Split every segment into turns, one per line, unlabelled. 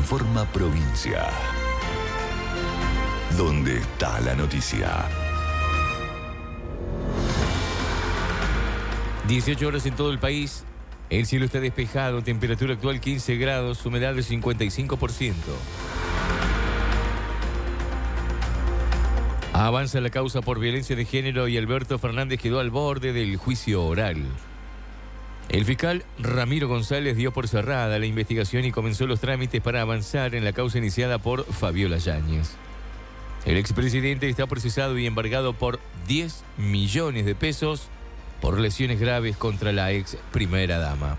Informa Provincia. ¿Dónde está la noticia?
18 horas en todo el país. El cielo está despejado, temperatura actual 15 grados, humedad del 55%. Avanza la causa por violencia de género y Alberto Fernández quedó al borde del juicio oral. El fiscal Ramiro González dio por cerrada la investigación y comenzó los trámites para avanzar en la causa iniciada por Fabiola Yáñez. El expresidente está procesado y embargado por 10 millones de pesos por lesiones graves contra la ex primera dama.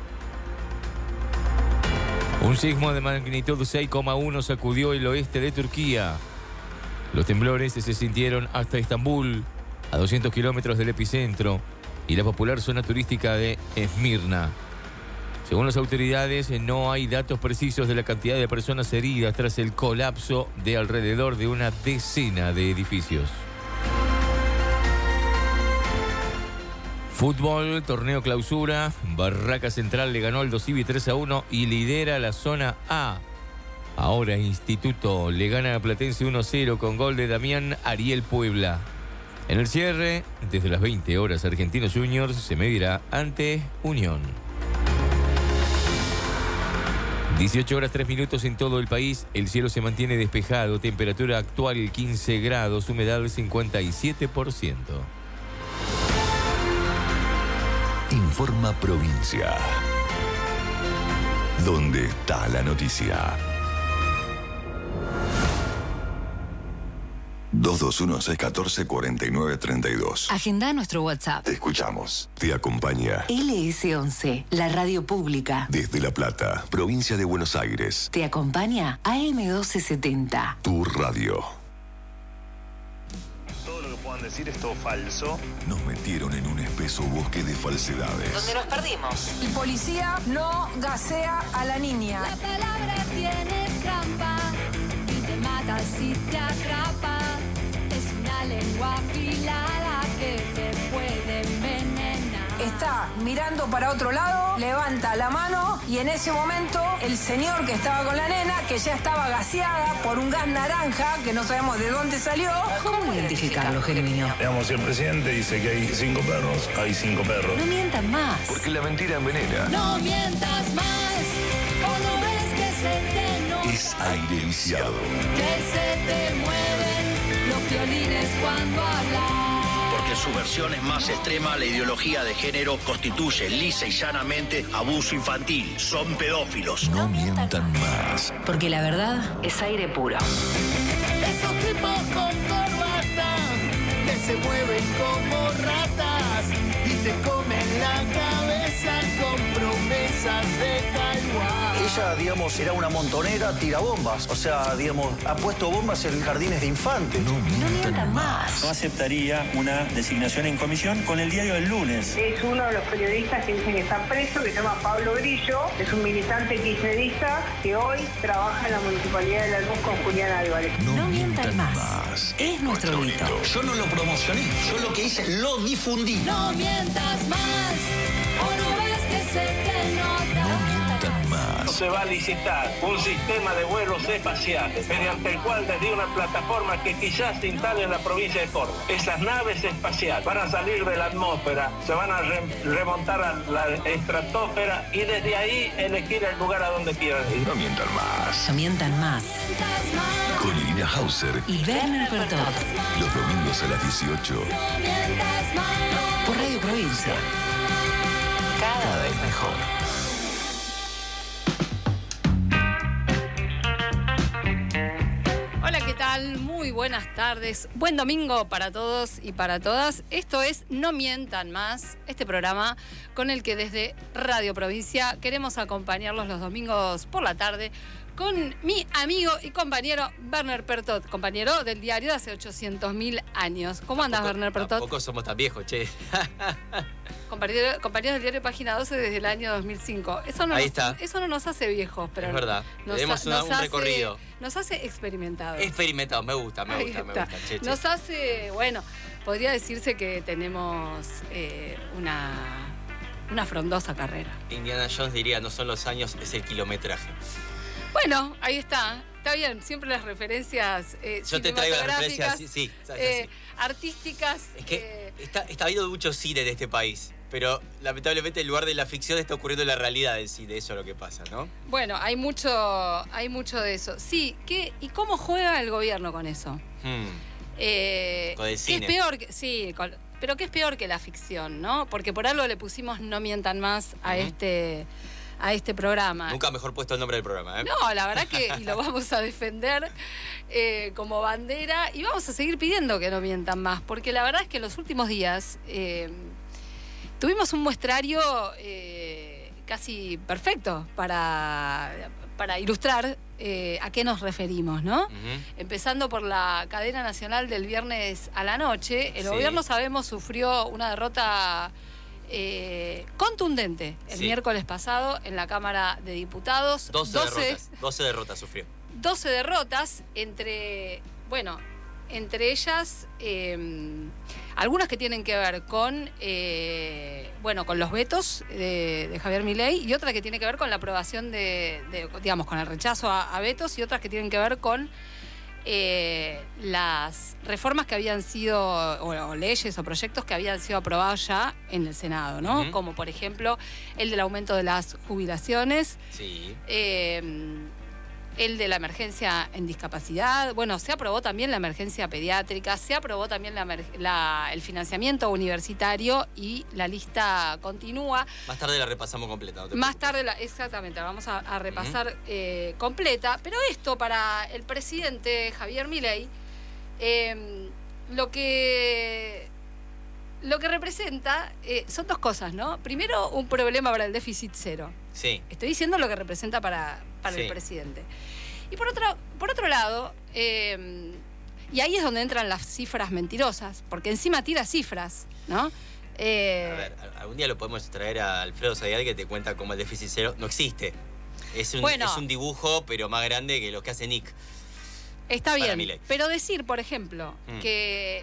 Un sismo de magnitud 6,1 sacudió el oeste de Turquía. Los temblores se sintieron hasta Estambul, a 200 kilómetros del epicentro, y la popular zona turística de Esmirna. Según las autoridades, no hay datos precisos de la cantidad de personas heridas tras el colapso de alrededor de una decena de edificios. Fútbol, torneo clausura. Barraca Central le ganó al Dosivi 3-1 y lidera la zona A. Ahora Instituto le gana a Platense 1-0 con gol de Damián Ariel Puebla. En el cierre, desde las 20 horas, Argentinos Juniors se medirá ante Unión. 18 horas 3 minutos en todo el país. El cielo se mantiene despejado. Temperatura actual 15 grados. Humedad 57%.
Informa Provincia. ¿Dónde está la noticia? 221-614-4932.
Agenda nuestro WhatsApp.
Te escuchamos. Te acompaña
LS11, la radio pública.
desde La Plata, provincia de Buenos Aires.
Te acompaña AM1270.
Tu radio.
Todo lo que puedan decir es todo falso.
Nos metieron en un espeso bosque de falsedades.
Donde nos perdimos.
El policía no gasea a la niña.
La palabra tiene trampa y te mata si te atrapa. Es una lengua afilada que te puede envenenar.
Está mirando para otro lado, levanta la mano y en ese momento el señor que estaba con la nena, que ya estaba gaseada por un gas naranja, que no sabemos de dónde salió.
¿Cómo identificarlo, Germinio?
Digamos, si el presidente dice que hay 5 perros, hay 5 perros.
No mientan más.
Porque la mentira envenena.
No mientas más, o no ves que se te nota,
Es aire viciado.
que se te mueven los violines cuando hablas.
Porque en su versión es más extrema, la ideología de género constituye lisa y llanamente abuso infantil. Son pedófilos.
No mientan más.
Porque la verdad es aire puro.
Esos tipos con corbata que se mueven como ratas y te comen la cabeza con promesas de Taiwán.
Ella, digamos, era una montonera tirabombas. O sea, digamos, ha puesto bombas en jardines de infantes.
No
No
mientan
mientan
más.
más.
No aceptaría una designación en comisión con el diario del lunes.
Es uno de los periodistas que dicen que está preso, que se llama Pablo Grillo. Es un militante kirchnerista que hoy trabaja en la Municipalidad de Lanús con Julián Álvarez.
No mientan más. Es nuestro grito.
Yo no lo promocioné, yo lo que hice, lo difundí.
No mientas más, o no ves que se te nota.
No mientan más.
Se va a licitar un sistema de vuelos espaciales mediante el cual desde una plataforma que quizás se instale en la provincia de Córdoba. Esas naves espaciales van a salir de la atmósfera, se van a remontar a la estratosfera y desde ahí elegir el lugar a donde quieran ir.
No mientan más.
No mientan más.
Mientas más,
Con Irina Hauser,
Y Werner Pertot.
los domingos a las 18.
no mientas más.
Por Radio Provincia. Cada vez mejor.
Hola, ¿qué tal? Muy buenas tardes. Buen domingo para todos y para todas. Esto es No Mientan Más, este programa con el que desde Radio Provincia queremos acompañarlos los domingos por la tarde con mi amigo y compañero Werner Pertot, compañero del diario de hace 800.000 años. ¿Cómo andas, Werner Pertot?
Tampoco somos tan viejos, che.
Compañeros del diario Página 12 desde el año 2005.
Ahí está.
Eso no nos hace viejos, pero
Es verdad. Tenemos un recorrido.
Nos hace experimentados.
Experimentado, me gusta, che.
Nos hace, bueno, podría decirse que tenemos una frondosa carrera.
Indiana Jones diría, no son los años, es el kilometraje.
Bueno, ahí está. Está bien, siempre las referencias
yo te traigo las referencias, sí,
artísticas.
Es que está habiendo mucho cine en este país, pero lamentablemente en lugar de la ficción está ocurriendo la realidad del cine, eso es lo que pasa, ¿no?
Bueno, hay mucho de eso. Sí, ¿y cómo juega el gobierno con eso?
Con el cine.
Es peor pero que es peor que la ficción, ¿no? Porque por algo le pusimos No Mientan Más a este programa.
Nunca mejor puesto el nombre del programa, ¿eh?
No, la verdad que y lo vamos a defender como bandera y vamos a seguir pidiendo que no mientan más, porque la verdad es que en los últimos días tuvimos un muestrario casi perfecto para ilustrar a qué nos referimos, ¿no? Empezando por la cadena nacional del viernes a la noche, el gobierno, sabemos, sufrió una derrota contundente el miércoles pasado en la Cámara de Diputados.
12 derrotas sufrió.
12 derrotas entre ellas algunas que tienen que ver con con los vetos de Javier Milei y otra que tiene que ver con la aprobación digamos, con el rechazo a vetos y otras que tienen que ver con las reformas que habían sido, o leyes o proyectos que habían sido aprobados ya en el Senado, ¿no? Como por ejemplo el del aumento de las jubilaciones, el de la emergencia en discapacidad. Bueno, se aprobó también la emergencia pediátrica, se aprobó también el financiamiento universitario y la lista continúa.
Más tarde la repasamos completa.
Más tarde, exactamente, la vamos a repasar completa. Pero esto para el presidente Javier Milei, lo que representa son dos cosas, ¿no? Primero, un problema para el déficit cero.
Sí.
Estoy diciendo lo que representa para el presidente. Y por otro lado, y ahí es donde entran las cifras mentirosas, porque encima tira cifras, ¿no?
A ver, algún día lo podemos traer a Alfredo Zayal que te cuenta cómo el déficit cero no existe. Es un dibujo, pero más grande que lo que hace Nick.
Está bien, pero decir, por ejemplo, que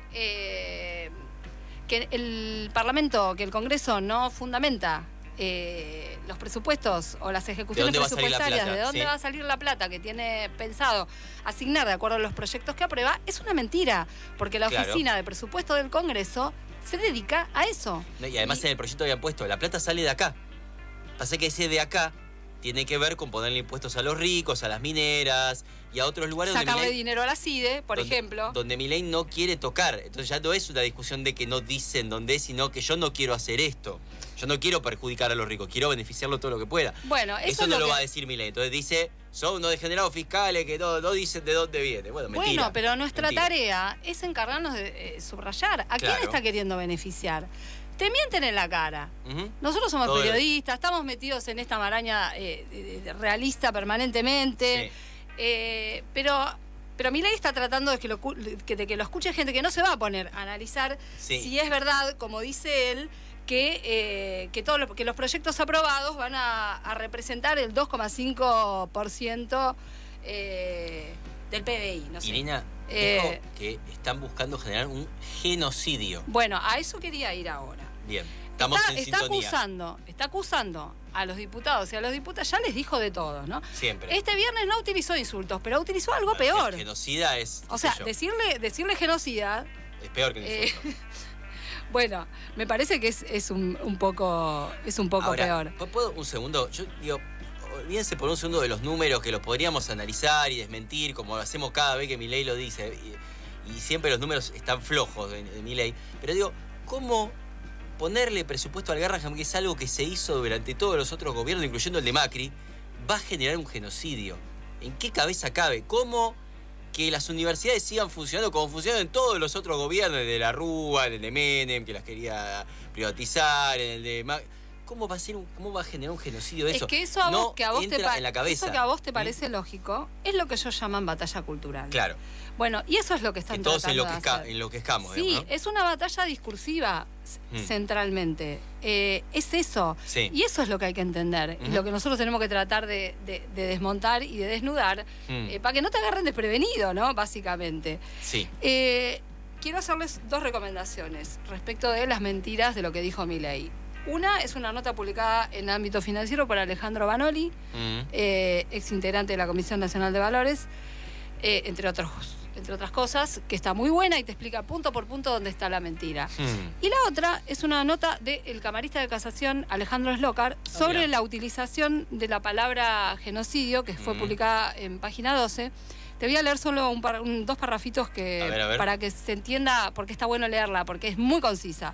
el Parlamento, que el Congreso no fundamenta los presupuestos o las ejecuciones presupuestarias, de dónde va a salir la plata que tiene pensado asignar de acuerdo a los proyectos que aprueba, es una mentira, porque la oficina de presupuesto del Congreso se dedica a eso.
Y además en el proyecto habían puesto, la plata sale de acá. Pasa que ese de acá tiene que ver con ponerle impuestos a los ricos, a las mineras y a otros lugares
sacarle dinero a la CIDE, por ejemplo.
Donde Milei no quiere tocar. Entonces ya no es una discusión de que no dicen dónde es, sino que yo no quiero hacer esto. Yo no quiero perjudicar a los ricos, quiero beneficiarlo todo lo que pueda.
Bueno,
eso no lo va a decir Milei. Entonces dice, son unos degenerados fiscales que no dicen de dónde viene. Bueno, mentira.
Bueno, pero nuestra tarea es encargarnos de subrayar a quién está queriendo beneficiar. Te mienten en la cara. Nosotros somos periodistas, estamos metidos en esta maraña realista permanentemente. Sí. Pero Milei está tratando de que lo escuche gente que no se va a poner a analizar si es verdad, como dice él, que los proyectos aprobados van a representar el 2,5% del PBI. No sé.
Irina, dijo que están buscando generar un genocidio.
Bueno, a eso quería ir ahora.
Bien, estamos en sintonía.
Está acusando a los diputados y a los diputados, ya les dijo de todo, ¿no?
Siempre.
Este viernes no utilizó insultos, pero utilizó algo peor.
El genocida es...
O sea, decirle genocida...
Es peor que un insulto.
Bueno, me parece que es un poco
Ahora,
peor.
¿Puedo un segundo? Yo digo, olvídense por un segundo de los números que los podríamos analizar y desmentir, como lo hacemos cada vez que Milei lo dice. Y siempre los números están flojos de Milei. Pero digo, ¿cómo ponerle presupuesto al Garrahan, que es algo que se hizo durante todos los otros gobiernos, incluyendo el de Macri, va a generar un genocidio? ¿En qué cabeza cabe? ¿Cómo que las universidades sigan funcionando como funcionan en todos los otros gobiernos, en el de la Rúa, en el de Menem, que las quería privatizar, en el de Macri? ¿Cómo va a generar un genocidio eso?
Es que eso a vos,
no entra en la cabeza.
Eso que a vos te parece lógico es lo que ellos llaman batalla cultural.
Claro.
Bueno, y eso es lo que están tratando de hacer.
Enloquezcamos,
sí,
digamos, ¿no?
Es una batalla discursiva centralmente. Es eso.
Sí.
Y eso es lo que hay que entender. Y lo que nosotros tenemos que tratar de desmontar y de desnudar para que no te agarren desprevenido, ¿no? Básicamente.
Sí.
Quiero hacerles dos recomendaciones respecto de las mentiras de lo que dijo Milei. Una es una nota publicada en ámbito financiero por Alejandro Banoli, ex integrante de la Comisión Nacional de Valores, entre otras cosas, que está muy buena y te explica punto por punto dónde está la mentira. Y la otra es una nota del camarista de casación Alejandro Slokar sobre la utilización de la palabra genocidio, que fue publicada en página 12. Te voy a leer solo dos parrafitos que, a ver. Para que se entienda, porque está bueno leerla, porque es muy concisa.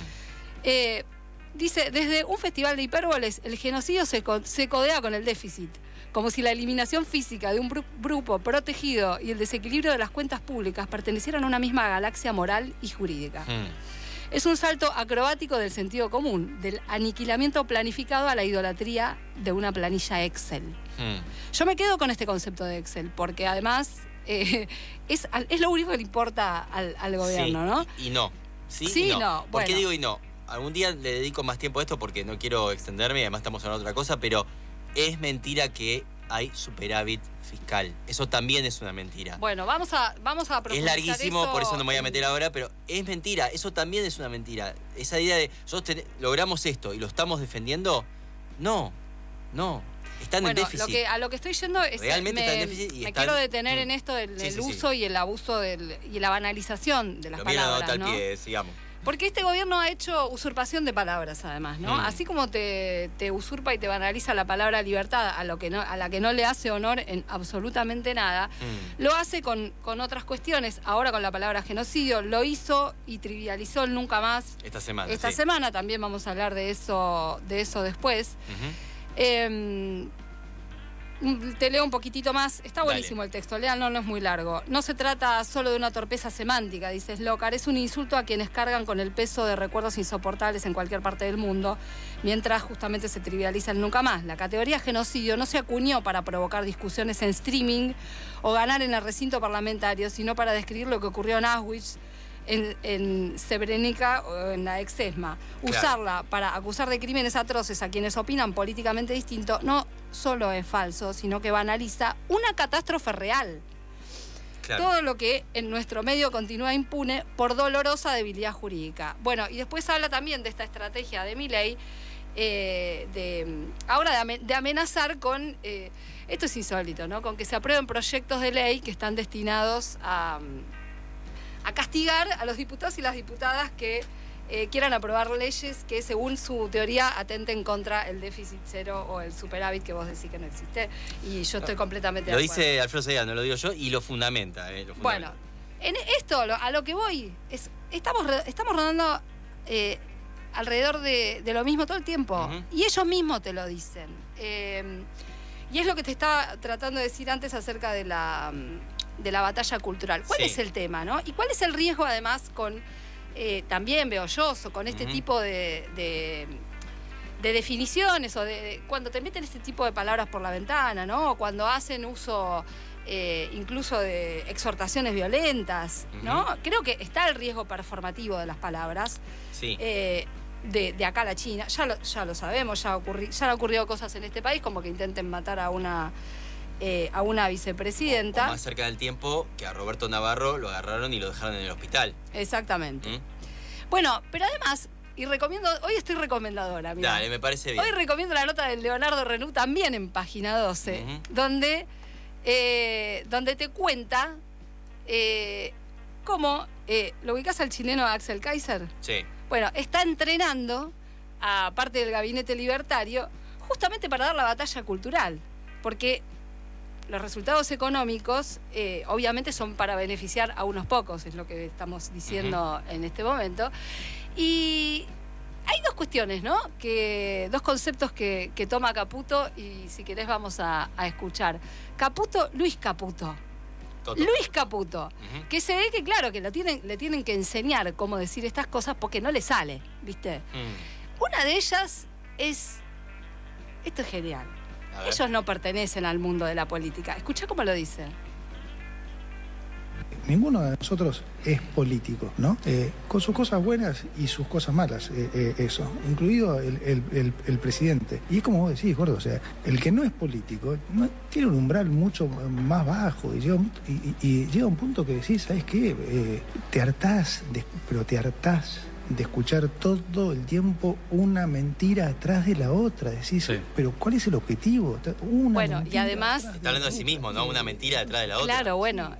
Dice, desde un festival de hipérboles, el genocidio se codea con el déficit, como si la eliminación física de un grupo protegido y el desequilibrio de las cuentas públicas pertenecieran a una misma galaxia moral y jurídica. Es un salto acrobático del sentido común, del aniquilamiento planificado a la idolatría de una planilla Excel. Yo me quedo con este concepto de Excel, porque además es lo único que le importa al gobierno,
sí,
¿no?
Y no. Sí
y no.
No. ¿Por qué digo y no? Algún día le dedico más tiempo a esto porque no quiero extenderme y además estamos hablando de otra cosa, pero es mentira que hay superávit fiscal. Eso también es una mentira.
Bueno, vamos a profundizar.
Es larguísimo,
eso,
por eso no me voy a meter ahora, pero es mentira. Eso también es una mentira. Esa idea de nosotros logramos esto y lo estamos defendiendo, no. Están en déficit.
A lo que estoy yendo es
realmente está en déficit y
me quiero detener en esto del uso y el abuso y la banalización de las palabras, ¿no?
Pie, sigamos.
Porque este gobierno ha hecho usurpación de palabras, además, ¿no? Así como te usurpa y te banaliza la palabra libertad, a la que no le hace honor en absolutamente nada, lo hace con otras cuestiones. Ahora con la palabra genocidio lo hizo y trivializó el nunca más.
Esta semana.
Esta semana también vamos a hablar de eso después. Te leo un poquitito más. Está buenísimo el texto, léanlo, no es muy largo. No se trata solo de una torpeza semántica, dice Slokar, es un insulto a quienes cargan con el peso de recuerdos insoportables en cualquier parte del mundo, mientras justamente se trivializa el nunca más. La categoría genocidio no se acuñó para provocar discusiones en streaming o ganar en el recinto parlamentario, sino para describir lo que ocurrió en Auschwitz, en Srebrenica o en la ex ESMA. Claro. Usarla para acusar de crímenes atroces a quienes opinan políticamente distinto no solo es falso, sino que banaliza una catástrofe real. Claro. Todo lo que en nuestro medio continúa impune por dolorosa debilidad jurídica. Bueno, y después habla también de esta estrategia de Milei, de amenazar con, esto es insólito, ¿no? Con que se aprueben proyectos de ley que están destinados a castigar a los diputados y las diputadas que quieran aprobar leyes que, según su teoría, atenten contra el déficit cero o el superávit que vos decís que no existe. Y yo estoy completamente de acuerdo.
Lo dice Alfredo Sayán, no lo digo yo, y lo fundamenta.
Bueno, en esto, a lo que voy, es estamos rodando alrededor de lo mismo todo el tiempo. Y ellos mismos te lo dicen. Y es lo que te estaba tratando de decir antes acerca de la batalla cultural. ¿Cuál es el tema, no? ¿Y cuál es el riesgo, además, con también veo yo, con este tipo de definiciones, o de cuando te meten este tipo de palabras por la ventana, ¿no? O cuando hacen uso incluso de exhortaciones violentas, ¿no? Creo que está el riesgo performativo de las palabras. Sí. De acá a la China. Ya lo sabemos, ya han ocurrido cosas en este país, como que intenten matar a una vicepresidenta.
O más cerca del tiempo, que a Roberto Navarro lo agarraron y lo dejaron en el hospital.
Exactamente. Bueno, pero además, hoy estoy recomendadora, mirá.
Dale, me parece bien.
Hoy recomiendo la nota de Leonardo Renú, también en página 12, donde te cuenta cómo, ¿lo ubicás al chileno Axel Kaiser?
Sí.
Bueno, está entrenando a parte del gabinete libertario justamente para dar la batalla cultural, porque los resultados económicos obviamente son para beneficiar a unos pocos, es lo que estamos diciendo en este momento. Y hay dos cuestiones, ¿no? Dos conceptos que toma Caputo, y si querés vamos a escuchar. Luis Caputo. Luis Caputo, que se ve que, claro, que le tienen que enseñar cómo decir estas cosas porque no le sale, ¿viste? Una de ellas es... Esto es genial. Ellos no pertenecen al mundo de la política. Escuchá cómo lo dice.
Ninguno de nosotros es político, ¿no? Con sus cosas buenas y sus cosas malas, eso, incluido el presidente. Y es como vos decís, gordo, o sea, el que no es político tiene un umbral mucho más bajo y llega un punto que decís, ¿sabes qué? Te hartás, pero te hartás de escuchar todo el tiempo una mentira atrás de la otra. Decís, pero ¿cuál es el objetivo?
Bueno, y además...
Está hablando de sí mismo, ¿no? Una mentira detrás de la otra.
Claro, bueno,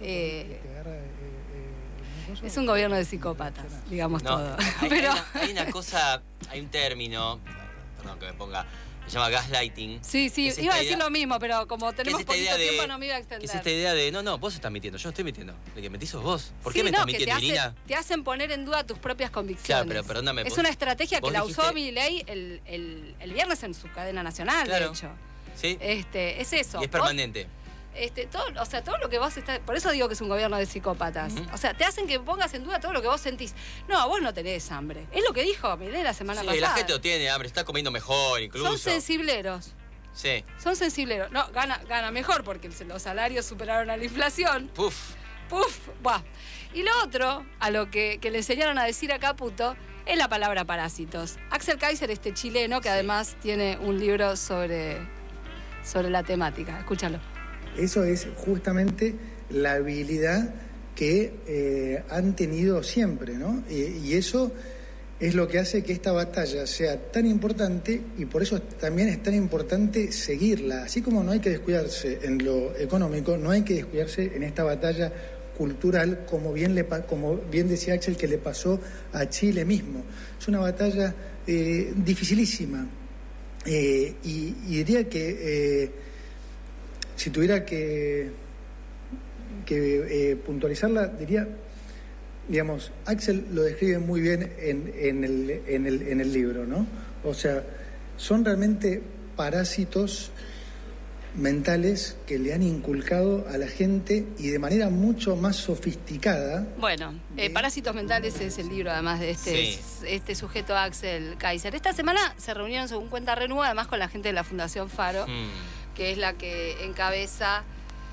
es un gobierno de psicópatas, digamos todo.
Hay una cosa, hay un término, perdón que me ponga, se llama gaslighting.
Sí, iba a decir lo mismo, pero como tenemos poquito tiempo no me iba a extender.
¿Qué es esta idea de, no, vos estás mintiendo, yo no estoy mintiendo? ¿De que mentís sos vos? ¿Por qué me estás mintiendo, Irina?
Te hacen poner en duda tus propias convicciones.
Claro, pero perdóname.
Es una estrategia que la usó Milei el viernes en su cadena nacional, de hecho.
Sí.
Es eso.
Y es permanente.
Todo lo que vos estás... Por eso digo que es un gobierno de psicópatas. O sea, te hacen que pongas en duda todo lo que vos sentís. No, vos no tenés hambre. Es lo que dijo Milei la semana pasada.
La gente no tiene hambre, está comiendo mejor incluso.
Son sensibleros.
Sí.
Son sensibleros. No, gana mejor porque los salarios superaron a la inflación.
Puf.
Buah. Y lo otro, a lo que le enseñaron a decir a Caputo, es la palabra parásitos. Axel Kaiser, este chileno, que además tiene un libro sobre la temática. Escúchalo.
Eso es justamente la habilidad que han tenido siempre, ¿no? Y eso es lo que hace que esta batalla sea tan importante y por eso también es tan importante seguirla. Así como no hay que descuidarse en lo económico, no hay que descuidarse en esta batalla cultural, como bien decía Axel, que le pasó a Chile mismo. Es una batalla dificilísima y diría que si tuviera que puntualizarla, diría, digamos, Axel lo describe muy bien en el libro, ¿no? O sea, son realmente parásitos mentales que le han inculcado a la gente y de manera mucho más sofisticada.
Bueno, Parásitos Mentales es el libro además de este sujeto Axel Kaiser. Esta semana se reunieron, según cuenta Renú, además con la gente de la Fundación Faro, que es la que encabeza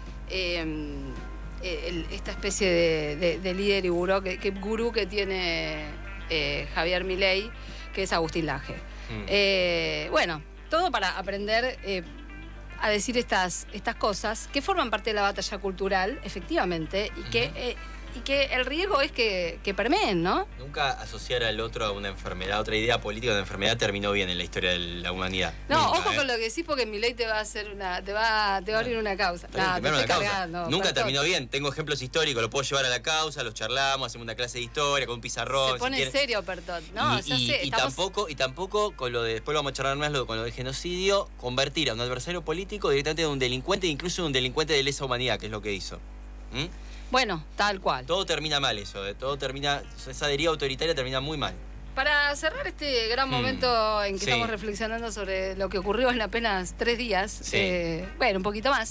esta especie de líder y gurú que tiene Javier Milei, que es Agustín Laje. Bueno, todo para aprender a decir estas cosas que forman parte de la batalla cultural, efectivamente, y que el riesgo es que permeen, ¿no?
Nunca asociar al otro a una enfermedad, otra idea política de una enfermedad terminó bien en la historia de la humanidad.
No, nunca, ojo con lo que decís, porque Milei te va a abrir una causa.
Nunca terminó bien. Tengo ejemplos históricos, lo puedo llevar a la causa, los charlamos, hacemos una clase de historia con un pizarrón.
Se pone serio, Pertot. No,
y tampoco con lo de, después lo vamos a charlar más, con lo del genocidio, convertir a un adversario político directamente en un delincuente, incluso en un delincuente de lesa humanidad, que es lo que hizo.
Bueno, tal cual.
Todo termina mal eso, todo termina, esa deriva autoritaria termina muy mal.
Para cerrar este gran momento en que estamos reflexionando sobre lo que ocurrió en apenas 3 días, un poquito más,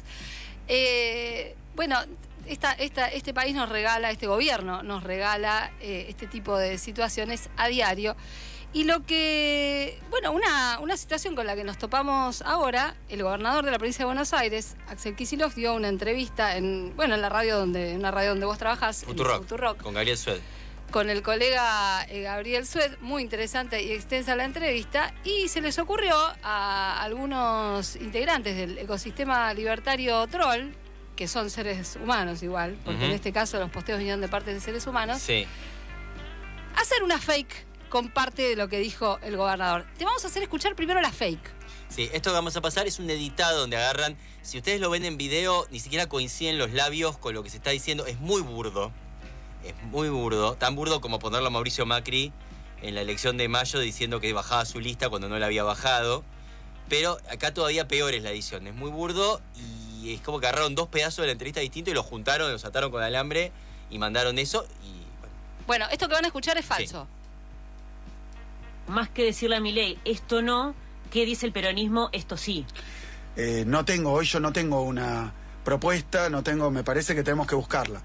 este país nos regala, este gobierno nos regala este tipo de situaciones a diario. Y lo que, una situación con la que nos topamos ahora, el gobernador de la provincia de Buenos Aires, Axel Kicillof, dio una entrevista en una radio donde vos trabajás,
Futurock, con Gabriel Sued.
Con el colega Gabriel Sued, muy interesante y extensa la entrevista, y se les ocurrió a algunos integrantes del ecosistema libertario troll, que son seres humanos igual, porque en este caso los posteos vinieron de parte de seres humanos, hacer una fake con parte de lo que dijo el gobernador. Te vamos a hacer escuchar primero la fake.
Sí, esto que vamos a pasar es un editado donde agarran, si ustedes lo ven en video, ni siquiera coinciden los labios con lo que se está diciendo, es muy burdo, tan burdo como ponerlo a Mauricio Macri en la elección de mayo diciendo que bajaba su lista cuando no la había bajado, pero acá todavía peor es la edición, es muy burdo y es como que agarraron 2 pedazos de la entrevista distintos y los juntaron, los ataron con alambre y mandaron eso y...
Bueno, esto que van a escuchar es falso.
Más que decirle a Milei, esto no, ¿qué dice el peronismo? Esto sí.
Hoy yo no tengo una propuesta, me parece que tenemos que buscarla.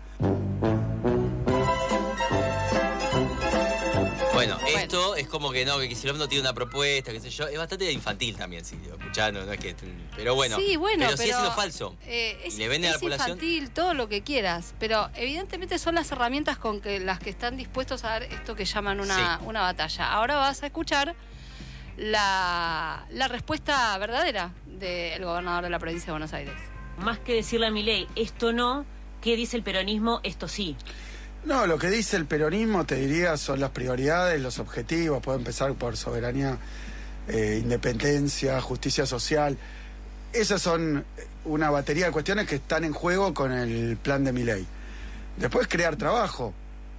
Bueno, esto es como que Kicillof no tiene una propuesta, qué sé yo, es bastante infantil también, sí, escuchando, no es que... Pero bueno, pero sigue siendo falso.
Y
le vende a la población...
infantil, todo lo que quieras, pero evidentemente son las herramientas con las que están dispuestos a dar esto que llaman una batalla. Ahora vas a escuchar la respuesta verdadera del gobernador de la provincia de Buenos Aires.
Más que decirle a Milei, esto no, ¿qué dice el peronismo? Esto sí.
No, lo que dice el peronismo, te diría, son las prioridades, los objetivos. Puede empezar por soberanía, independencia, justicia social. Esas son una batería de cuestiones que están en juego con el plan de Milei. Después crear trabajo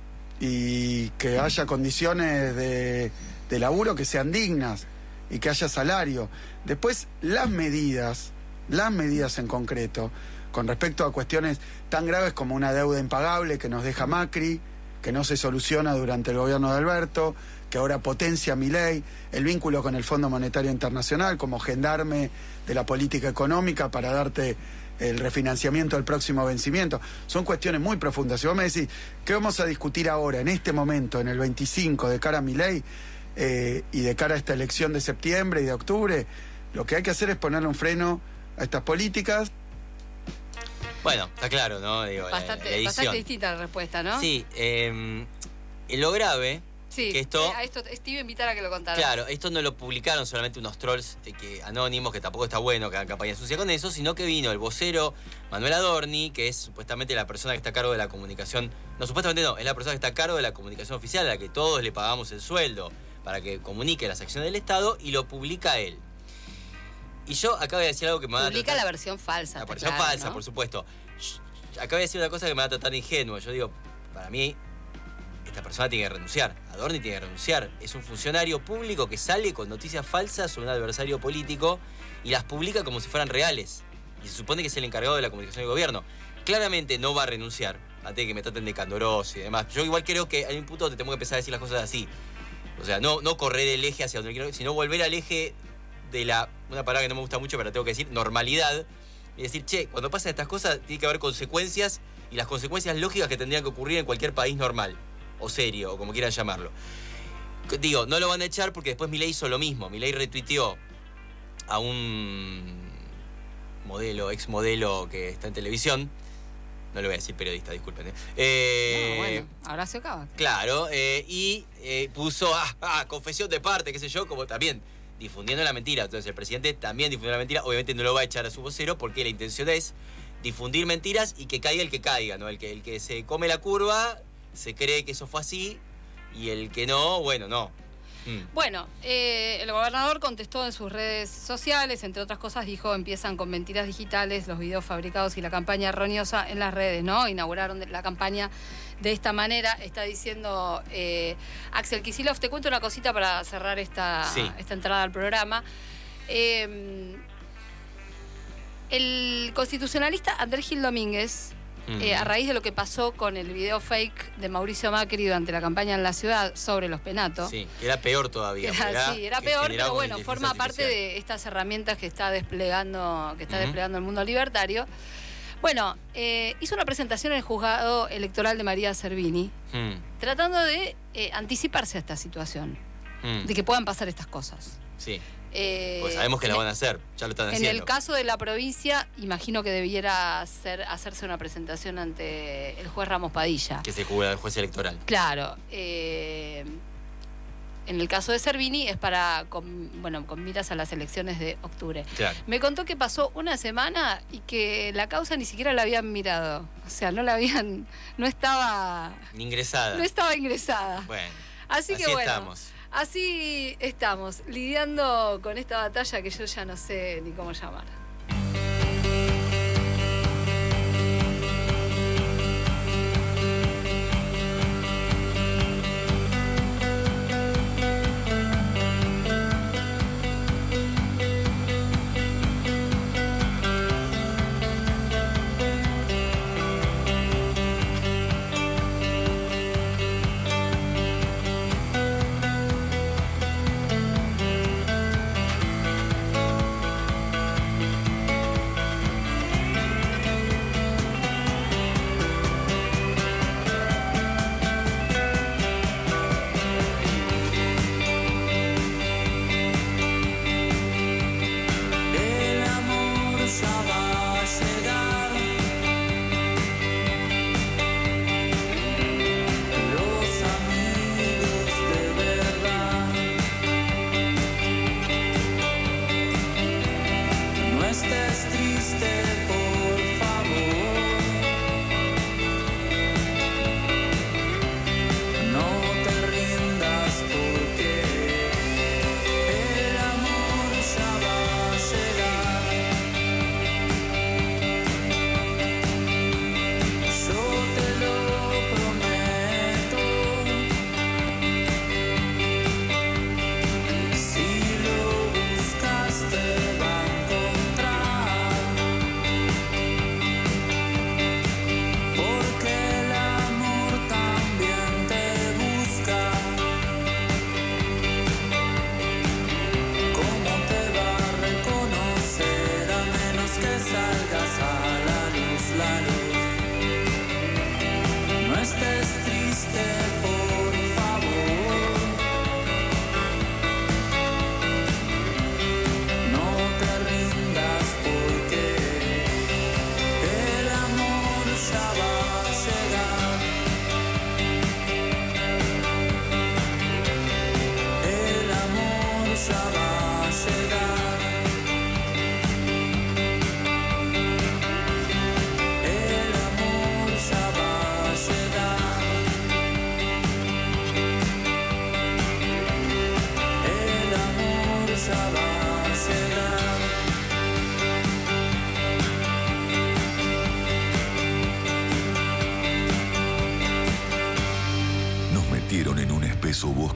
y que haya condiciones de laburo que sean dignas y que haya salario. Después las medidas en concreto, con respecto a cuestiones tan graves como una deuda impagable que nos deja Macri, que no se soluciona durante el gobierno de Alberto, que ahora potencia Milei, el vínculo con el Fondo Monetario Internacional como gendarme de la política económica para darte el refinanciamiento del próximo vencimiento. Son cuestiones muy profundas. Si vos me decís, ¿qué vamos a discutir ahora, en este momento, en el 25, de cara a Milei y de cara a esta elección de septiembre y de octubre? Lo que hay que hacer es ponerle un freno a estas políticas.
Bueno, está claro, ¿no? Digo,
bastante distinta la respuesta, ¿no?
Sí, lo grave...
Sí,
que esto,
a esto te iba a invitar a que lo contaras.
Claro, esto no lo publicaron solamente unos trolls anónimos, que tampoco está bueno que hagan campaña sucia con eso, sino que vino el vocero Manuel Adorni, que es supuestamente la persona que está a cargo de la comunicación. No, supuestamente no, es la persona que está a cargo de la comunicación oficial, a la que todos le pagamos el sueldo para que comunique las acciones del Estado, y lo publica él. Y yo acabo de decir algo que me va a
publica la versión falsa.
La versión falsa, ¿no? Por supuesto. Acabo de decir una cosa que me va a tratar de ingenuo. Yo digo, para mí, esta persona tiene que renunciar. Adorni tiene que renunciar. Es un funcionario público que sale con noticias falsas sobre un adversario político y las publica como si fueran reales. Y se supone que es el encargado de la comunicación del gobierno. Claramente no va a renunciar, antes de que me traten de candoroso y demás. Yo igual creo que hay un punto donde tengo que empezar a decir las cosas así. O sea, no correr el eje hacia donde quiero, sino volver al eje de una palabra que no me gusta mucho, pero la tengo que decir, normalidad. Y decir, che, cuando pasan estas cosas tiene que haber consecuencias, y las consecuencias lógicas que tendrían que ocurrir en cualquier país normal, o serio, o como quieran llamarlo. Digo, no lo van a echar porque después Milei hizo lo mismo. Milei retuiteó a un ex modelo que está en televisión. No le voy a decir periodista, disculpen.
No, bueno, ahora se acaba.
Claro, y puso confesión de parte, qué sé yo, como también difundiendo la mentira. Entonces el presidente también difundió la mentira. Obviamente no lo va a echar a su vocero porque la intención es difundir mentiras y que caiga el que caiga, ¿no? El que se come la curva se cree que eso fue así, y el que no, bueno, no.
Bueno, el gobernador contestó en sus redes sociales, entre otras cosas dijo: empiezan con mentiras digitales, los videos fabricados y la campaña errónea en las redes, ¿no? Inauguraron la campaña de esta manera, está diciendo Axel Kicillof. Te cuento una cosita para cerrar esta entrada al programa. El constitucionalista Andrés Gil Domínguez, a raíz de lo que pasó con el video fake de Mauricio Macri durante la campaña en la ciudad sobre los penatos.
Sí, era peor todavía.
Era peor, pero bueno, forma parte de estas herramientas que está desplegando, el mundo libertario. Bueno, hizo una presentación en el juzgado electoral de María Servini, tratando de anticiparse a esta situación, de que puedan pasar estas cosas.
Sí. Pues sabemos que la van a hacer, ya lo están haciendo.
En el caso de la provincia, imagino que debiera hacerse una presentación ante el juez Ramos Padilla.
Que se cubra el juez electoral.
Claro. En el caso de Servini es con miras a las elecciones de octubre.
Claro.
Me contó que pasó una semana y que la causa ni siquiera la habían mirado. O sea, no estaba...
Ni ingresada.
No estaba ingresada.
Bueno,
así que bueno.
Estamos.
Así estamos, lidiando con esta batalla que yo ya no sé ni cómo llamar.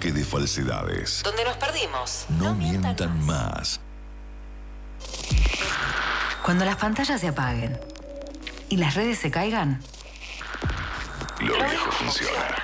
bosque de falsedades.
Donde nos perdimos.
No mientan más.
Cuando las pantallas se apaguen y las redes se caigan,
Lo viejo funciona.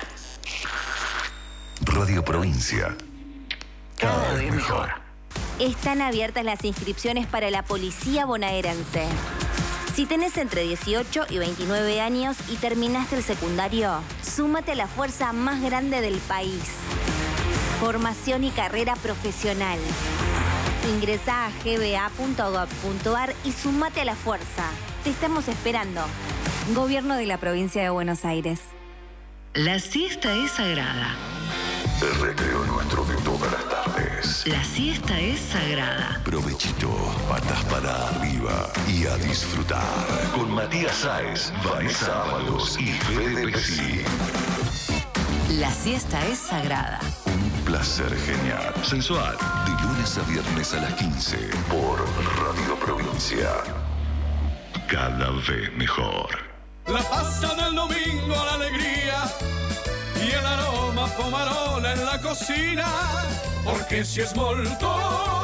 Radio Provincia. Cada vez mejor.
Están abiertas las inscripciones para la Policía Bonaerense. Si tenés entre 18 y 29 años y terminaste el secundario, súmate a la fuerza más grande del país. Formación y carrera profesional. Ingresá a gba.gov.ar y súmate a la fuerza. Te estamos esperando. Gobierno de la Provincia de Buenos Aires.
la siesta es sagrada.
El recreo nuestro de todas las tardes.
La siesta es sagrada.
Provechito, patas para arriba y a disfrutar. Con Matías Sáez, Vanessa Ábalos y Fede Pesci.
La siesta es sagrada.
Un placer genial. Sensual. De lunes a viernes a las 15 por Radio Provincia. Cada vez mejor.
La pasta del domingo, la alegría y el aroma pomarola en la cocina, porque si es molto,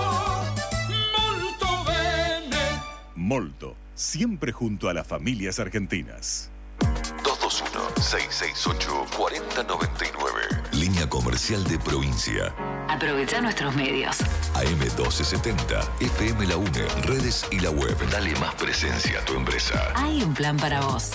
molto bene.
Molto, siempre junto a las familias argentinas.
221-668-4099. Línea comercial de Provincia.
Aprovecha nuestros medios.
AM1270, FM La UNE, redes y la web. Dale más presencia a tu empresa.
Hay un plan para vos.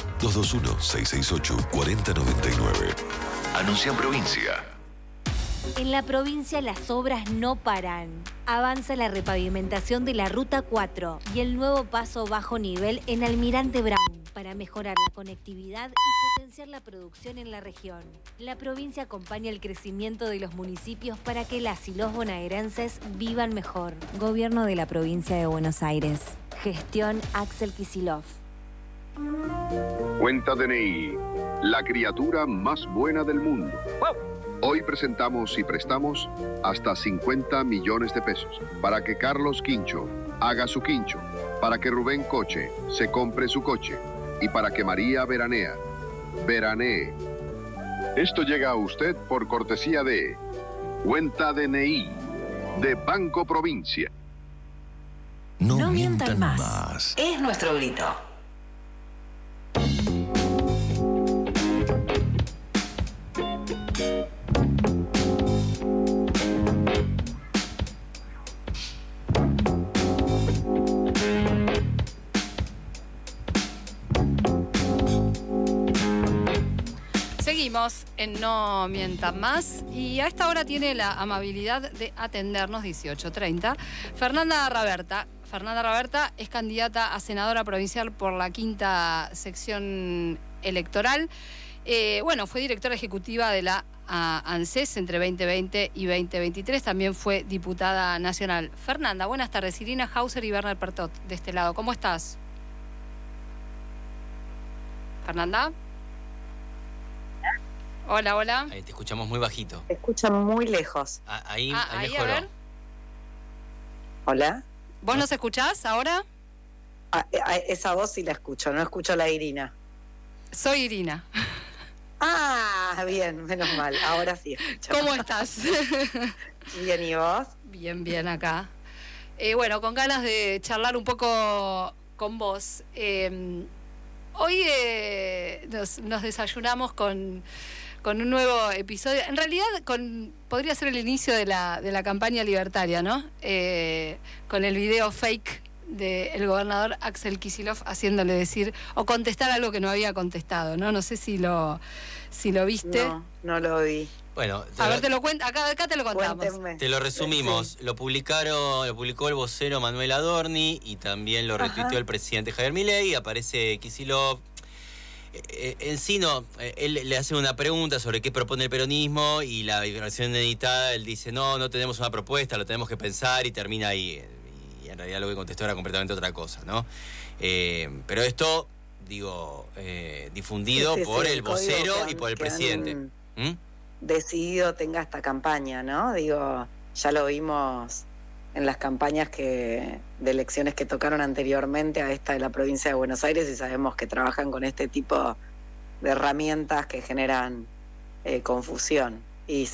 221-668-4099. Anuncia en Provincia.
En la provincia las obras no paran. Avanza la repavimentación de la Ruta 4 y el nuevo paso bajo nivel en Almirante Brown para mejorar la conectividad y potenciar la producción en la región. La provincia acompaña el crecimiento de los municipios para que las y los bonaerenses vivan mejor. Gobierno de la Provincia de Buenos Aires. Gestión Axel Kicillof.
Cuenta DNI, la criatura más buena del mundo. Hoy presentamos y prestamos hasta 50 millones de pesos para que Carlos Quincho haga su quincho, para que Rubén Coche se compre su coche y para que María veranee. Esto llega a usted por cortesía de Cuenta DNI de Banco Provincia.
No mientan más. Es nuestro grito.
Seguimos en No Mientan Más y a esta hora tiene la amabilidad de atendernos 18:30 Fernanda Raberta. Fernanda Raberta es candidata a senadora provincial por la 5ª sección electoral. Fue directora ejecutiva de la ANSES entre 2020 y 2023. También fue diputada nacional. Fernanda, buenas tardes. Irina Hauser y Bernard Pertot de este lado. ¿Cómo estás? Fernanda. Hola, hola.
Ahí te escuchamos muy bajito.
Te escuchan muy lejos.
Ahí
ahí,
mejoró.
a ver.
Hola.
¿Vos nos escuchás ahora?
Esa voz sí la escucho, no escucho a la Irina.
Soy Irina.
Ah, bien, menos mal. Ahora sí escucho.
¿Cómo estás?
Bien, ¿y vos?
Bien, bien acá. Con ganas de charlar un poco con vos. Hoy nos desayunamos con un nuevo episodio. En realidad podría ser el inicio de la campaña libertaria, ¿no? Con el video fake del gobernador Axel Kicillof haciéndole decir o contestar algo que no había contestado, ¿no? No sé si lo viste.
No lo vi.
Bueno,
te lo cuento, acá te lo contamos.
Cuéntenme.
Te lo resumimos.
Sí.
Lo publicó el vocero Manuel Adorni y también lo retuiteó el presidente Javier Milei. Aparece Kicillof. En sí él le hace una pregunta sobre qué propone el peronismo y la versión editada, él dice, no tenemos una propuesta, lo tenemos que pensar y termina ahí. Y en realidad lo que contestó era completamente otra cosa, ¿no? Pero esto, difundido por el vocero y por el presidente.
Decidido tenga esta campaña, ¿no? Ya lo vimos en las campañas de elecciones que tocaron anteriormente a esta de la provincia de Buenos Aires y sabemos que trabajan con este tipo de herramientas que generan confusión. Y sí,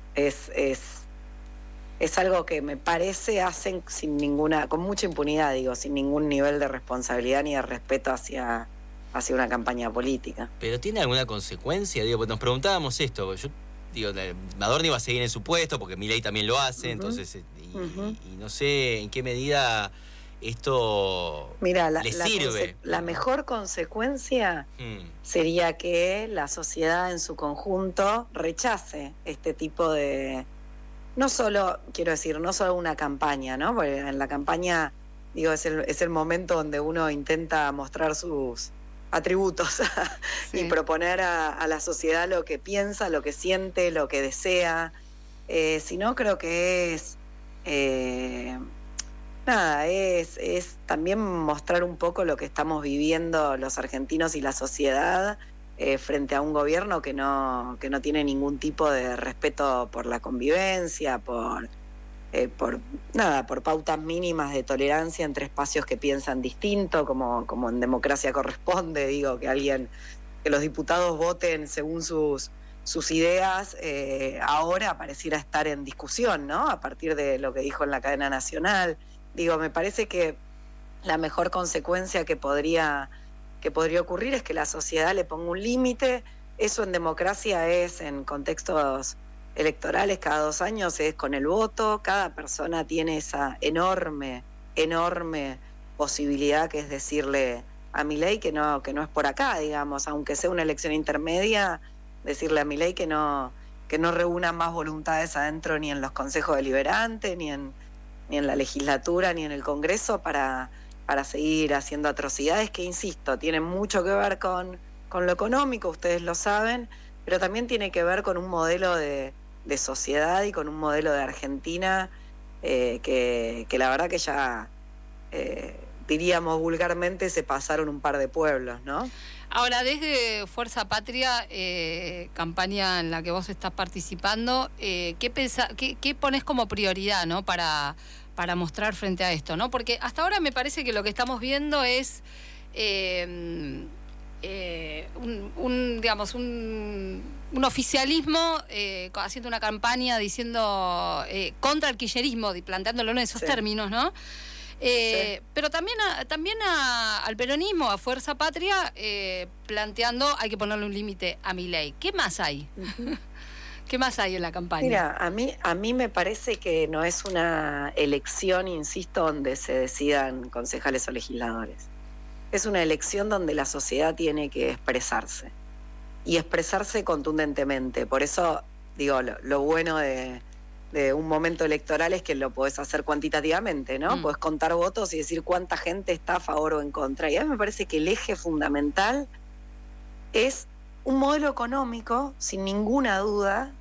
es algo que me parece hacen con mucha impunidad, sin ningún nivel de responsabilidad ni de respeto hacia una campaña política.
¿Pero tiene alguna consecuencia? Pues nos preguntábamos esto. Yo Adorni va a seguir en su puesto porque Milei también lo hace, entonces, y no sé en qué medida esto le sirve.
La mejor consecuencia sería que la sociedad en su conjunto rechace este tipo de... No solo una campaña, ¿no? Porque en la campaña, es el momento donde uno intenta mostrar sus atributos y proponer a la sociedad lo que piensa, lo que siente, lo que desea. Sino creo que es también mostrar un poco lo que estamos viviendo los argentinos y la sociedad frente a un gobierno que no tiene ningún tipo de respeto por la convivencia, por pautas mínimas de tolerancia entre espacios que piensan distinto, como en democracia corresponde, que los diputados voten según sus ideas, ahora pareciera estar en discusión, ¿no? A partir de lo que dijo en la cadena nacional. Me parece que la mejor consecuencia que podría ocurrir es que la sociedad le ponga un límite. Eso en democracia es en contextos electorales cada 2 años, es con el voto. Cada persona tiene esa enorme posibilidad que es decirle a Milei que no es por acá, aunque sea una elección intermedia, decirle a Milei que no reúna más voluntades adentro ni en los consejos deliberantes, ni en la legislatura, ni en el Congreso para seguir haciendo atrocidades que, insisto, tienen mucho que ver con lo económico, ustedes lo saben, pero también tiene que ver con un modelo de sociedad y con un modelo de Argentina que la verdad que ya, diríamos vulgarmente, se pasaron un par de pueblos, ¿no?
Ahora, desde Fuerza Patria, campaña en la que vos estás participando, ¿qué pones como prioridad, ¿no? para mostrar frente a esto, ¿no? Porque hasta ahora me parece que lo que estamos viendo es un oficialismo haciendo una campaña diciendo contra el kirchnerismo, planteándolo en esos términos, ¿no? Pero también al peronismo, a Fuerza Patria, planteando hay que ponerle un límite a Milei. ¿Qué más hay? ¿Qué más hay en la campaña?
Mira, a mí me parece que no es una elección, insisto, donde se decidan concejales o legisladores. Es una elección donde la sociedad tiene que expresarse. Y expresarse contundentemente. Por eso, lo bueno de un momento electoral es que lo podés hacer cuantitativamente, ¿no? Podés contar votos y decir cuánta gente está a favor o en contra. Y a mí me parece que el eje fundamental es un modelo económico, sin ninguna duda,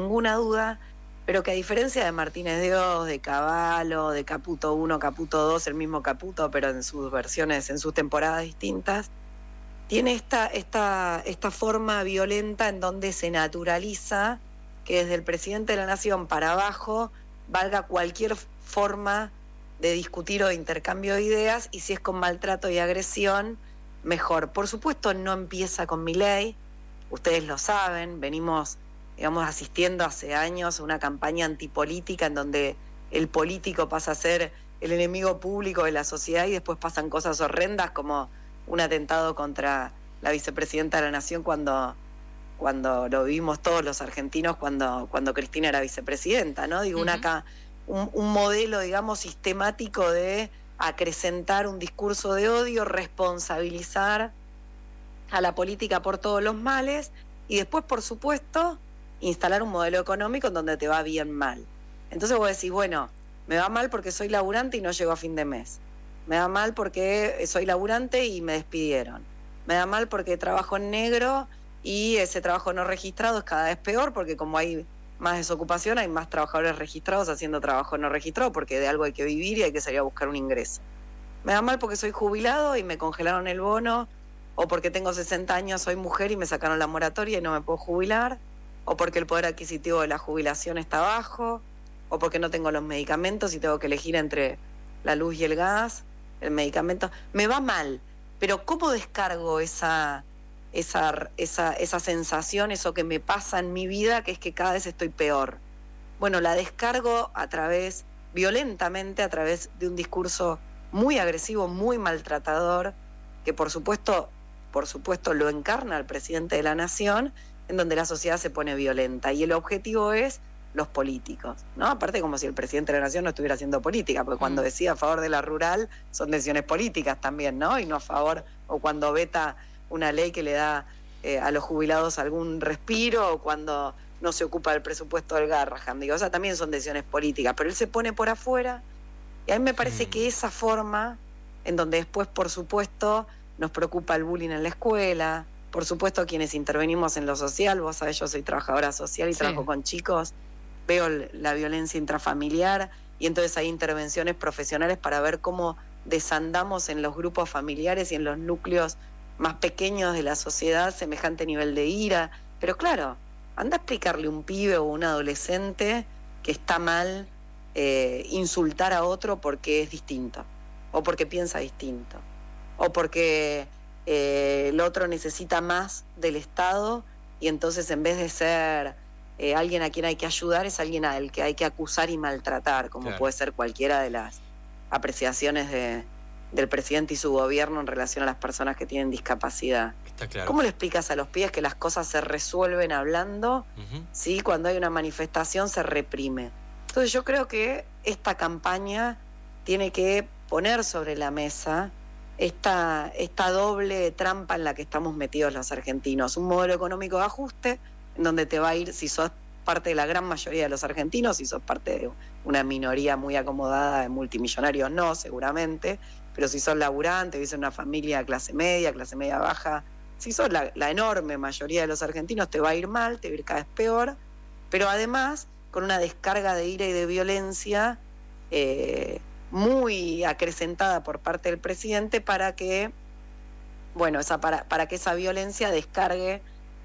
pero que a diferencia de Martínez de Oz, de Cavallo, de Caputo 1, Caputo 2, el mismo Caputo, pero en sus versiones, en sus temporadas distintas, tiene esta forma violenta en donde se naturaliza que desde el presidente de la Nación para abajo valga cualquier forma de discutir o de intercambio de ideas, y si es con maltrato y agresión, mejor. Por supuesto, no empieza con Milei, ustedes lo saben, venimos, asistiendo hace años a una campaña antipolítica en donde el político pasa a ser el enemigo público de la sociedad y después pasan cosas horrendas como un atentado contra la vicepresidenta de la Nación cuando lo vivimos todos los argentinos cuando Cristina era vicepresidenta, ¿no? Un modelo, sistemático de acrecentar un discurso de odio, responsabilizar a la política por todos los males y después, por supuesto, instalar un modelo económico en donde te va bien mal. Entonces vos decís, bueno, me va mal porque soy laburante y no llego a fin de mes. Me va mal porque soy laburante y me despidieron. Me da mal porque trabajo en negro y ese trabajo no registrado es cada vez peor porque como hay más desocupación, hay más trabajadores registrados haciendo trabajo no registrado porque de algo hay que vivir y hay que salir a buscar un ingreso. Me da mal porque soy jubilado y me congelaron el bono, o porque tengo 60 años, soy mujer y me sacaron la moratoria y no me puedo jubilar, o porque el poder adquisitivo de la jubilación está bajo, o porque no tengo los medicamentos y tengo que elegir entre la luz y el gas, el medicamento. Me va mal, pero ¿cómo descargo esa sensación, eso que me pasa en mi vida, que es que cada vez estoy peor? bueno, la descargo violentamente a través de un discurso muy agresivo, muy maltratador, que por supuesto lo encarna el presidente de la Nación, en donde la sociedad se pone violenta. Y el objetivo es los políticos, ¿no? Aparte, como si el presidente de la Nación no estuviera haciendo política, porque cuando decía a favor de la rural son decisiones políticas también, ¿no? Y no a favor, o cuando veta una ley que le da a los jubilados algún respiro, o cuando no se ocupa del presupuesto del Garrahan, digo, o sea, también son decisiones políticas, pero él se pone por afuera, y a mí me parece que esa forma, en donde después, por supuesto, nos preocupa el bullying en la escuela, por supuesto, quienes intervenimos en lo social, vos sabés, yo soy trabajadora social y trabajo con chicos, veo la violencia intrafamiliar, y entonces hay intervenciones profesionales para ver cómo desandamos en los grupos familiares y en los núcleos más pequeños de la sociedad semejante nivel de ira. Pero claro, anda a explicarle a un pibe o un adolescente que está mal insultar a otro porque es distinto, o porque piensa distinto, o porque el otro necesita más del Estado, y entonces en vez de ser alguien a quien hay que ayudar, es alguien al que hay que acusar y maltratar, como puede ser cualquiera de las apreciaciones del presidente y su gobierno en relación a las personas que tienen discapacidad.
Está claro.
¿Cómo le explicas a los pibes que las cosas se resuelven hablando? ¿Sí? Cuando hay una manifestación se reprime. Entonces yo creo que esta campaña tiene que poner sobre la mesa esta doble trampa en la que estamos metidos los argentinos. Un modelo económico de ajuste, en donde te va a ir, si sos parte de la gran mayoría de los argentinos, si sos parte de una minoría muy acomodada de multimillonarios, no, seguramente, pero si sos laburante, vivís en una familia clase media baja, si sos la enorme mayoría de los argentinos, te va a ir mal, te va a ir cada vez peor, pero además con una descarga de ira y de violencia muy acrecentada por parte del presidente para que esa violencia descargue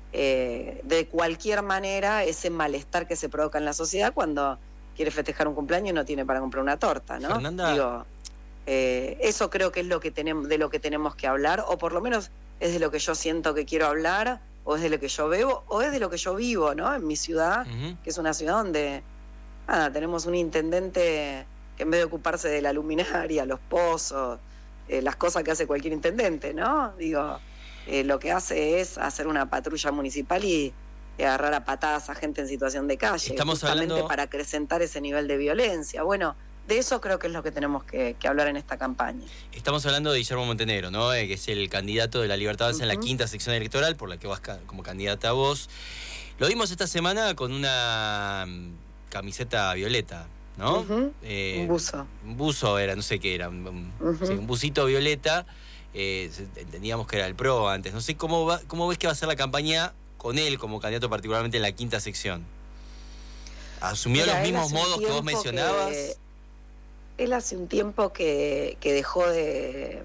de cualquier manera ese malestar que se provoca en la sociedad cuando quiere festejar un cumpleaños y no tiene para comprar una torta, ¿no?
Fernanda.
Digo, eso creo que es de lo que tenemos que hablar, o por lo menos es de lo que yo siento que quiero hablar, o es de lo que yo veo, o es de lo que yo vivo, ¿no? En mi ciudad, que es una ciudad donde tenemos un intendente que en vez de ocuparse de la luminaria, los pozos, las cosas que hace cualquier intendente, ¿no? Digo, lo que hace es hacer una patrulla municipal y agarrar a patadas a gente en situación de calle, justamente para acrecentar ese nivel de violencia. Bueno, de eso creo que es lo que tenemos que hablar en esta campaña.
Estamos hablando de Guillermo Montenegro, ¿no? Que es el candidato de la Libertad Avanza en la quinta sección electoral, por la que vas como candidata a vos. Lo vimos esta semana con una camiseta violeta, ¿no?
Un buzo.
Un buzo era, no sé qué era, un busito violeta. Entendíamos que era el PRO antes. No sé cómo ves que va a ser la campaña con él como candidato, particularmente en la quinta sección. ¿Asumió los mismos modos que vos mencionabas?
Él hace un tiempo que dejó de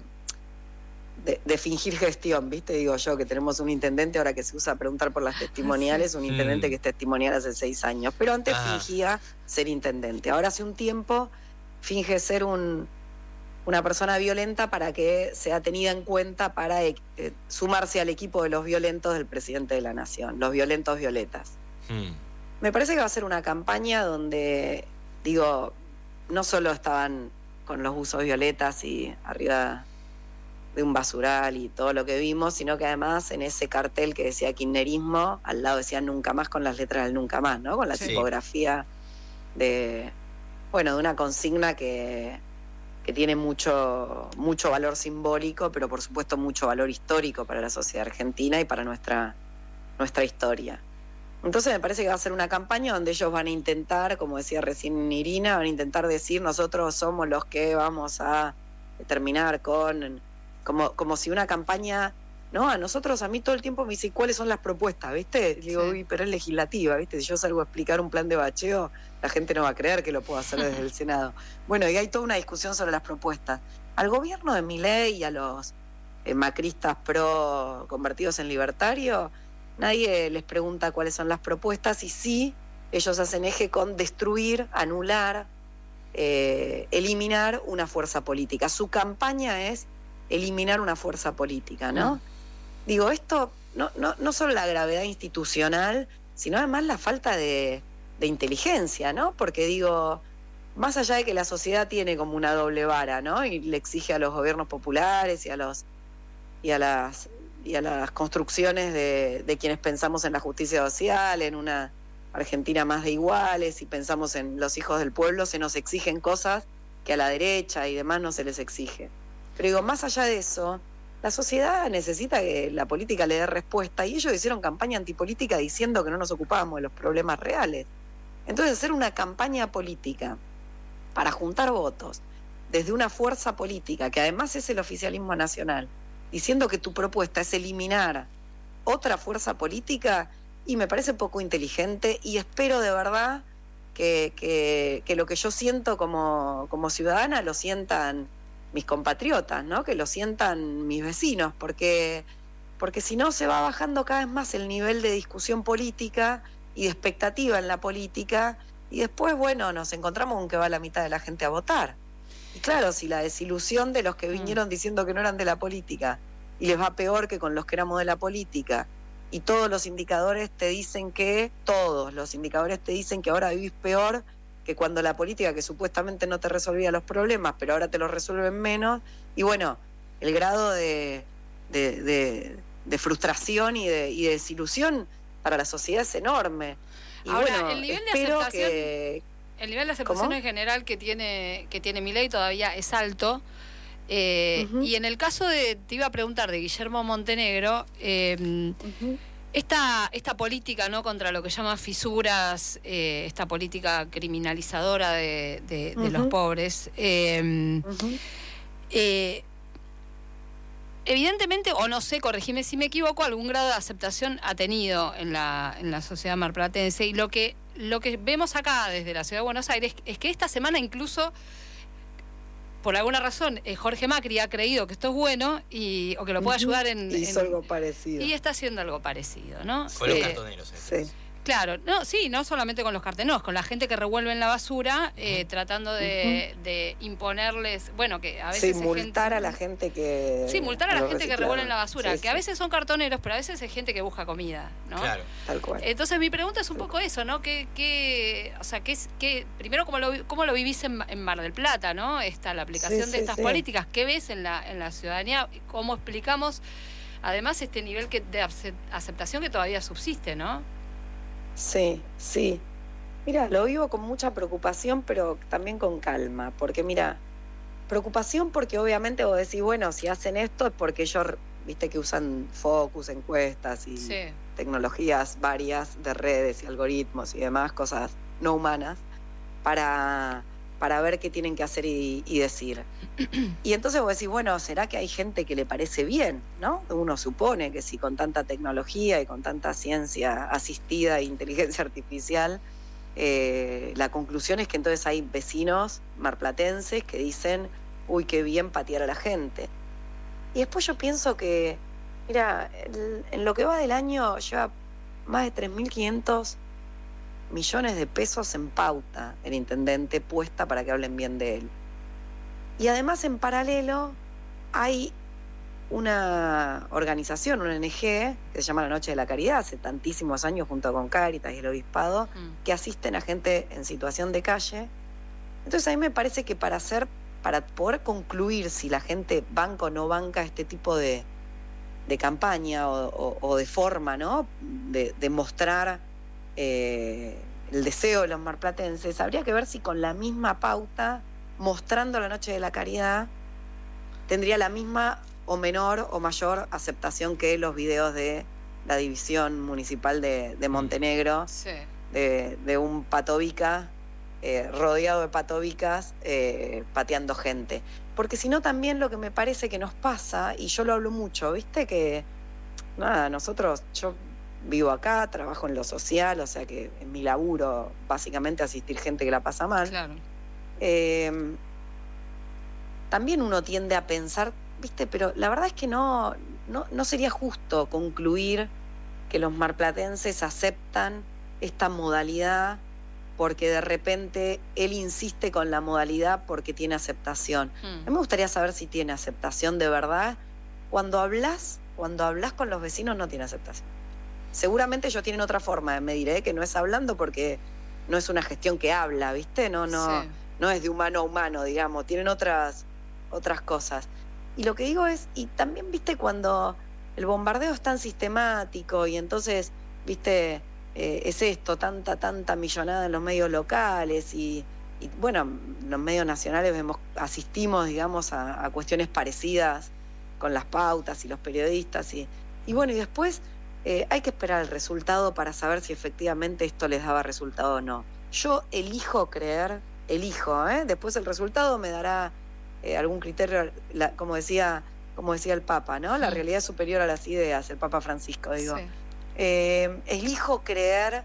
fingir gestión, ¿viste? Digo yo, que tenemos un intendente ahora que se usa a preguntar por las testimoniales, un intendente que es testimonial hace 6 años, pero antes fingía ser intendente. Ahora hace un tiempo finge ser una persona violenta para que sea tenida en cuenta para sumarse al equipo de los violentos del presidente de la Nación, los violentos violetas. Me parece que va a ser una campaña donde, digo, no solo estaban con los buzos violetas y arriba de un basural y todo lo que vimos, sino que además en ese cartel que decía kirchnerismo, al lado decía nunca más, con las letras del nunca más, ¿no? Con la tipografía de una consigna que tiene mucho valor simbólico, pero por supuesto mucho valor histórico para la sociedad argentina y para nuestra historia. Entonces me parece que va a ser una campaña donde ellos van a intentar, como decía recién Irina, van a intentar decir nosotros somos los que vamos a terminar con... Como si una campaña... No, a mí todo el tiempo me dice ¿cuáles son las propuestas? ¿Viste? Digo, pero es legislativa, ¿viste? Si yo salgo a explicar un plan de bacheo, la gente no va a creer que lo puedo hacer desde el Senado. Bueno, y hay toda una discusión sobre las propuestas. Al gobierno de Milei y a los macristas pro convertidos en libertarios, nadie les pregunta cuáles son las propuestas, y sí, ellos hacen eje con destruir, anular, eliminar una fuerza política. Su campaña es eliminar una fuerza política, ¿no? Digo, esto no solo la gravedad institucional, sino además la falta de inteligencia, ¿no? Porque digo, más allá de que la sociedad tiene como una doble vara, ¿no? Y le exige a los gobiernos populares y a las construcciones de quienes pensamos en la justicia social, en una Argentina más de iguales, y pensamos en los hijos del pueblo, se nos exigen cosas que a la derecha y demás no se les exige. Pero digo, más allá de eso, la sociedad necesita que la política le dé respuesta, y ellos hicieron campaña antipolítica diciendo que no nos ocupábamos de los problemas reales. Entonces, hacer una campaña política para juntar votos desde una fuerza política, que además es el oficialismo nacional, diciendo que tu propuesta es eliminar otra fuerza política, y me parece poco inteligente, y espero de verdad que lo que yo siento como ciudadana lo sientan mis compatriotas, ¿no? Que lo sientan mis vecinos, porque si no se va bajando cada vez más el nivel de discusión política y de expectativa en la política, y después, bueno, nos encontramos con que va la mitad de la gente a votar. Y claro, si la desilusión de los que vinieron diciendo que no eran de la política, y les va peor que con los que éramos de la política, y todos los indicadores te dicen que ahora vivís peor que cuando la política, que supuestamente no te resolvía los problemas, pero ahora te los resuelven menos, y bueno, el grado de frustración y de desilusión para la sociedad es enorme. Y
ahora,
bueno,
el nivel de
espero
aceptación,
que...
el nivel de aceptación en general que tiene Milei todavía es alto. Y en el caso te iba a preguntar de Guillermo Montenegro, esta política, ¿no?, contra lo que llama fisuras, esta política criminalizadora de los pobres, evidentemente, o no sé, corregime si me equivoco, algún grado de aceptación ha tenido en la sociedad marplatense, y lo que vemos acá desde la Ciudad de Buenos Aires es que esta semana incluso, por alguna razón, Jorge Macri ha creído que esto es bueno o que lo puede ayudar
hizo algo parecido.
Y está haciendo algo parecido, ¿no?
Con los cartoneros.
Sí.
Claro, no solamente con los cartenos, con la gente que revuelven la basura, tratando de imponerles, bueno, que a veces...
Sí, multar a la gente que...
Sí, multar a la gente que revuelven la basura,
sí,
que a veces son cartoneros, pero a veces es gente que busca comida, ¿no?
Claro.
Tal cual.
Entonces mi pregunta es un poco eso, ¿no? Primero, ¿cómo lo vivís en Mar del Plata, ¿no? La aplicación de estas políticas, ¿qué ves en la ciudadanía? ¿Cómo explicamos, además, este nivel de aceptación que todavía subsiste, ¿no?
Sí. Mira, lo vivo con mucha preocupación, pero también con calma, porque mira, preocupación porque obviamente vos decís, bueno, si hacen esto es porque ellos, viste que usan focus, encuestas y tecnologías varias de redes y algoritmos y demás, cosas no humanas, para ver qué tienen que hacer y decir. Y entonces vos decís, bueno, ¿será que hay gente que le parece bien, no? Uno supone que si con tanta tecnología y con tanta ciencia asistida e inteligencia artificial, la conclusión es que entonces hay vecinos marplatenses que dicen, uy, qué bien patear a la gente. Y después yo pienso que, mira, en lo que va del año lleva más de 3.500 millones de pesos en pauta el intendente puesta para que hablen bien de él. Y además, en paralelo, hay una organización, una ONG, que se llama La Noche de la Caridad, hace tantísimos años, junto con Cáritas y el Obispado, que asisten a gente en situación de calle. Entonces a mí me parece que para poder concluir si la gente banca o no banca este tipo de campaña o de forma, ¿no?, de mostrar el deseo de los marplatenses, habría que ver si con la misma pauta, mostrando La Noche de la Caridad, tendría la misma o menor o mayor aceptación que los videos de la división municipal de Montenegro, de un patobica rodeado de patobicas pateando gente. Porque si no, también lo que me parece que nos pasa, y yo lo hablo mucho, viste que nada, yo vivo acá, trabajo en lo social, o sea que en mi laburo básicamente asistir gente que la pasa mal.
Claro.
También uno tiende a pensar, viste, pero la verdad es que no sería justo concluir que los marplatenses aceptan esta modalidad porque de repente él insiste con la modalidad porque tiene aceptación. A mí me gustaría saber si tiene aceptación de verdad. Cuando hablas con los vecinos no tiene aceptación. Seguramente ellos tienen otra forma de medir, que no es hablando, porque no es una gestión que habla, ¿viste? No es de humano a humano, digamos, tienen otras cosas. Y lo que digo es, y también, ¿viste? Cuando el bombardeo es tan sistemático y entonces, ¿viste? Es esto, tanta millonada en los medios locales y bueno, en los medios nacionales asistimos, digamos, a cuestiones parecidas con las pautas y los periodistas y bueno, y después hay que esperar el resultado para saber si efectivamente esto les daba resultado o no. Yo elijo creer, después el resultado me dará algún criterio, como decía el Papa, ¿no? La realidad es superior a las ideas, el Papa Francisco, digo. Sí. Elijo creer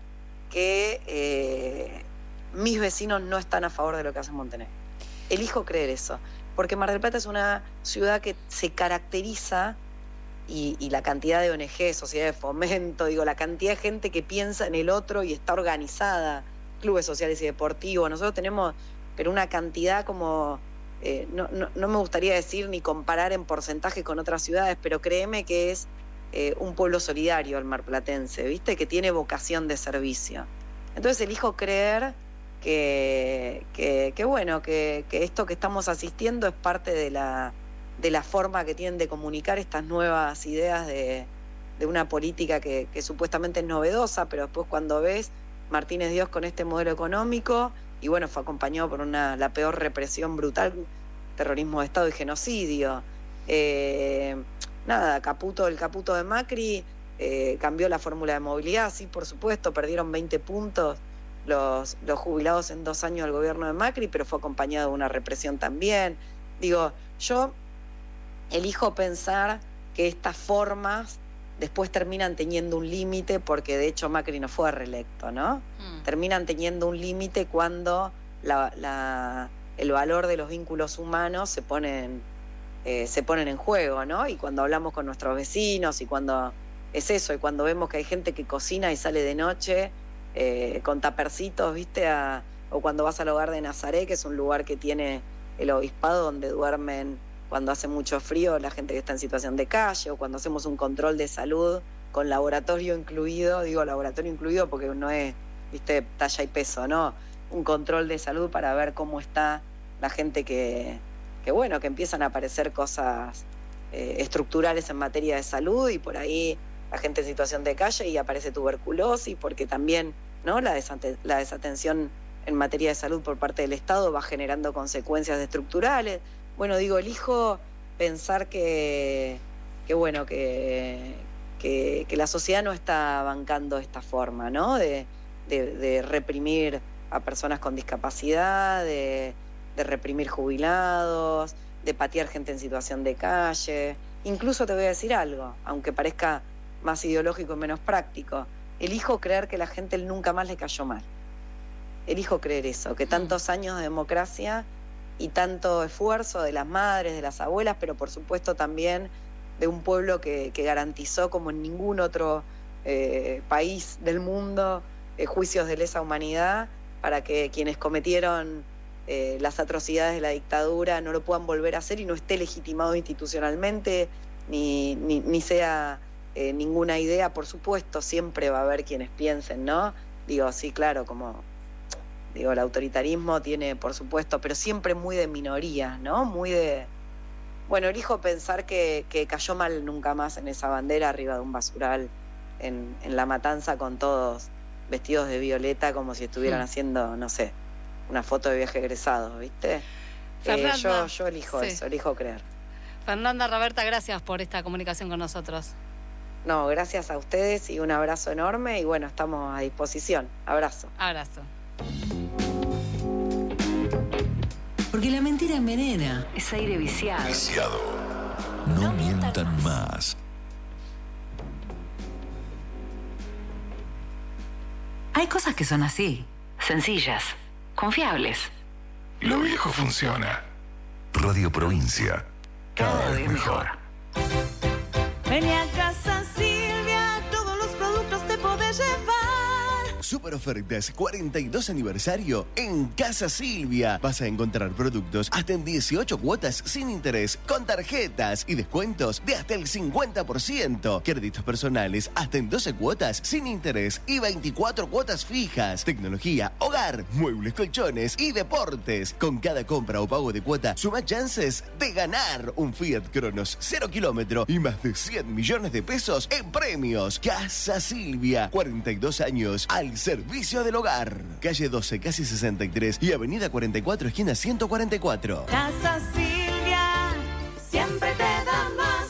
que mis vecinos no están a favor de lo que hace Montenegro. Elijo creer eso, porque Mar del Plata es una ciudad que se caracteriza, y la cantidad de ONG, sociedades de fomento, digo, la cantidad de gente que piensa en el otro y está organizada, clubes sociales y deportivos, nosotros tenemos, pero una cantidad como, no me gustaría decir ni comparar en porcentaje con otras ciudades, pero créeme que es un pueblo solidario el marplatense, ¿viste? Que tiene vocación de servicio. Entonces elijo creer que esto que estamos asistiendo es parte de la forma que tienen de comunicar estas nuevas ideas de una política que supuestamente es novedosa, pero después cuando ves Martínez Dios con este modelo económico, y bueno, fue acompañado por la peor represión brutal, terrorismo de Estado y genocidio. El Caputo de Macri cambió la fórmula de movilidad, sí, por supuesto, perdieron 20 puntos los jubilados en 2 años del gobierno de Macri, pero fue acompañado de una represión también. Digo, yo elijo pensar que estas formas después terminan teniendo un límite, porque de hecho Macri no fue reelecto, ¿no? Terminan teniendo un límite cuando el valor de los vínculos humanos se ponen en juego, ¿no? Y cuando hablamos con nuestros vecinos y cuando es eso, y cuando vemos que hay gente que cocina y sale de noche con tapercitos, ¿viste? O cuando vas al hogar de Nazaret, que es un lugar que tiene el obispado donde duermen cuando hace mucho frío la gente que está en situación de calle, o cuando hacemos un control de salud con laboratorio incluido, digo laboratorio incluido porque no es, ¿viste? Talla y peso, ¿no? Un control de salud para ver cómo está la gente que empiezan a aparecer cosas estructurales en materia de salud, y por ahí la gente en situación de calle y aparece tuberculosis, porque también, ¿no? La desatención en materia de salud por parte del Estado va generando consecuencias estructurales. Bueno, digo, elijo pensar que la sociedad no está bancando esta forma, ¿no? De reprimir a personas con discapacidad, de reprimir jubilados, de patear gente en situación de calle. Incluso te voy a decir algo, aunque parezca más ideológico y menos práctico, elijo creer que la gente nunca más le cayó mal. Elijo creer eso, que tantos años de democracia y tanto esfuerzo de las madres, de las abuelas, pero por supuesto también de un pueblo que garantizó, como en ningún otro país del mundo, juicios de lesa humanidad, para que quienes cometieron las atrocidades de la dictadura no lo puedan volver a hacer y no esté legitimado institucionalmente, ni sea ninguna idea. Por supuesto, siempre va a haber quienes piensen, ¿no? Digo, sí, claro, el autoritarismo tiene, por supuesto, pero siempre muy de minorías, ¿no? Muy de... Bueno, elijo pensar que cayó mal nunca más en esa bandera arriba de un basural en La Matanza, con todos vestidos de violeta, como si estuvieran haciendo, no sé, una foto de viaje egresado, ¿viste? Yo elijo eso, elijo creer.
Fernanda Raberta, gracias por esta comunicación con nosotros.
No, gracias a ustedes y un abrazo enorme, y bueno, estamos a disposición. Abrazo.
Abrazo.
Porque la mentira envenena. Es aire viciado.
Viciado. No mientan más.
Hay cosas que son así, sencillas, confiables.
Lo viejo funciona. Radio Provincia. Cada vez mejor.
Ven a casa Silvia, todos los productos te podés llevar.
super ofertas 42 aniversario en Casa Silvia. Vas a encontrar productos hasta en 18 cuotas sin interés, con tarjetas y descuentos de hasta el 50%. Créditos personales hasta en 12 cuotas sin interés y 24 cuotas fijas. Tecnología, hogar, muebles, colchones y deportes. Con cada compra o pago de cuota, suma chances de ganar un Fiat Cronos 0 kilómetro y más de 100 millones de pesos en premios. Casa Silvia, 42 años al servicio del hogar. Calle 12, casi 63 y Avenida 44, esquina 144.
Casa Silvia, siempre te da más.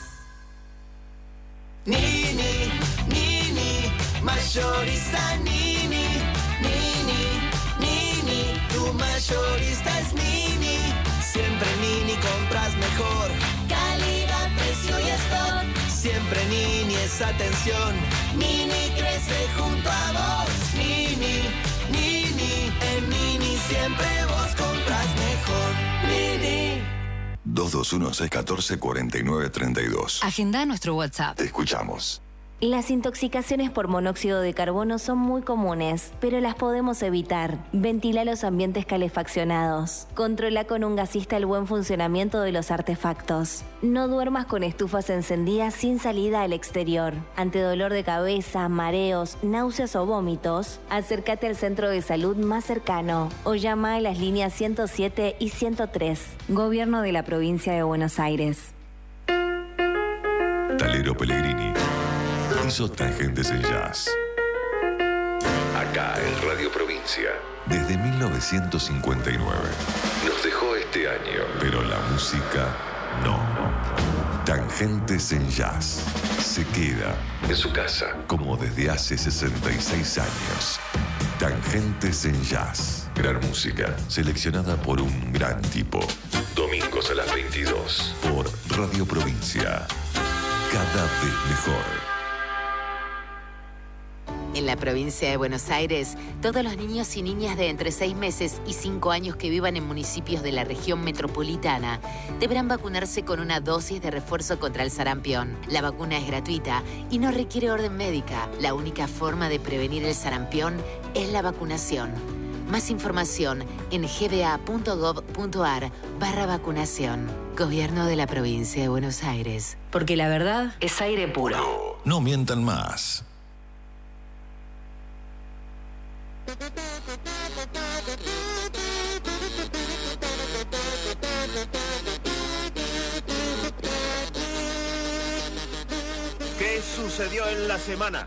Nini, Nini, mayorista Nini, Nini, Nini, tu mayorista es Nini. Siempre Nini compras mejor. Calidad, precio y stock. Siempre Nini es atención. Nini crece junto a vos. Nini, Nini, en Nini siempre vos compras mejor. Nini.
221-614-4932.
Agenda nuestro WhatsApp.
Te escuchamos.
Las intoxicaciones por monóxido de carbono son muy comunes, pero las podemos evitar. Ventila los ambientes calefaccionados. Controla con un gasista el buen funcionamiento de los artefactos. No duermas con estufas encendidas sin salida al exterior. Ante dolor de cabeza, mareos, náuseas o vómitos, acércate al centro de salud más cercano o llama a las líneas 107 y 103. Gobierno de la Provincia de Buenos Aires.
Talero Pellegrini hizo Tangentes en Jazz. Acá en Radio Provincia, desde 1959. Nos dejó este año, pero la música no. Tangentes en Jazz se queda en su casa, como desde hace 66 años. Tangentes en Jazz. Gran música, seleccionada por un gran tipo. Domingos a las 22, por Radio Provincia. Cada vez mejor.
En la provincia de Buenos Aires, todos los niños y niñas de entre 6 meses y 5 años que vivan en municipios de la región metropolitana deberán vacunarse con una dosis de refuerzo contra el sarampión. La vacuna es gratuita y no requiere orden médica. La única forma de prevenir el sarampión es la vacunación. Más información en gba.gov.ar/vacunación. Gobierno de la provincia de Buenos Aires.
Porque la verdad es aire puro.
No mientan más.
¿Qué sucedió en la semana?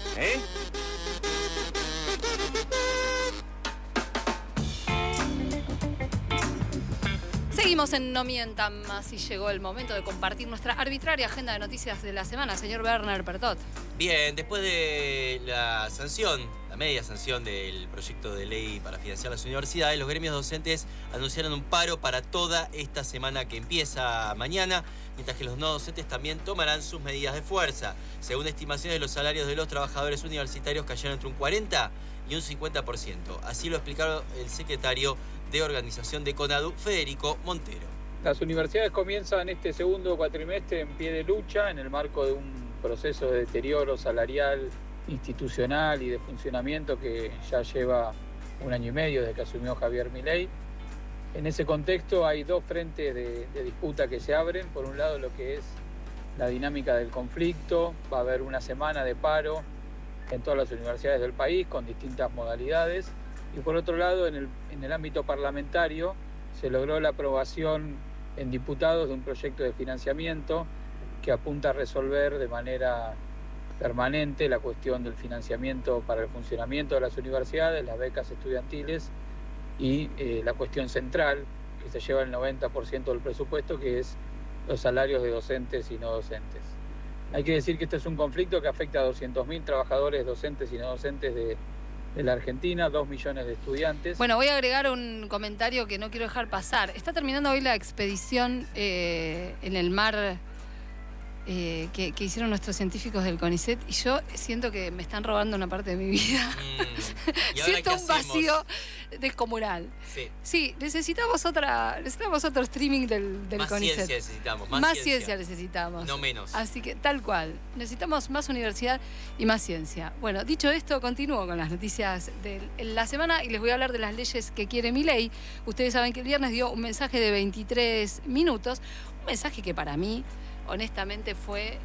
Seguimos en No Mientan Más y llegó el momento de compartir nuestra arbitraria agenda de noticias de la semana. Señor Werner Pertot.
Bien, después de la sanción, la media sanción del proyecto de ley para financiar las universidades, los gremios docentes anunciaron un paro para toda esta semana que empieza mañana, mientras que los no docentes también tomarán sus medidas de fuerza. Según estimaciones, los salarios de los trabajadores universitarios cayeron entre un 40 y un 50%. Así lo explicaron el secretario de organización de CONADU, Federico Montero.
Las universidades comienzan este segundo cuatrimestre en pie de lucha en el marco de un proceso de deterioro salarial, institucional y de funcionamiento que ya lleva 1 año y medio desde que asumió Javier Milei. En ese contexto hay dos frentes de disputa que se abren. Por un lado, lo que es la dinámica del conflicto. Va a haber una semana de paro en todas las universidades del país con distintas modalidades. Y por otro lado, en el ámbito parlamentario se logró la aprobación en diputados de un proyecto de financiamiento que apunta a resolver de manera permanente la cuestión del financiamiento para el funcionamiento de las universidades, las becas estudiantiles y la cuestión central, que se lleva el 90% del presupuesto, que es los salarios de docentes y no docentes. Hay que decir que este es un conflicto que afecta a 200.000 trabajadores docentes y no docentes de la Argentina, 2 millones de estudiantes.
Bueno, voy a agregar un comentario que no quiero dejar pasar. Está terminando hoy la expedición en el mar que hicieron nuestros científicos del CONICET, y yo siento que me están robando una parte de mi vida. Siento un vacío descomunal. Sí, necesitamos otro streaming del
más
CONICET.
Ciencia necesitamos,
más ciencia necesitamos.
No menos.
Así que tal cual, necesitamos más universidad y más ciencia. Bueno, dicho esto, continúo con las noticias de la semana y les voy a hablar de las leyes que quiere Milei. Ustedes saben que el viernes dio un mensaje de 23 minutos, un mensaje que para mí honestamente fue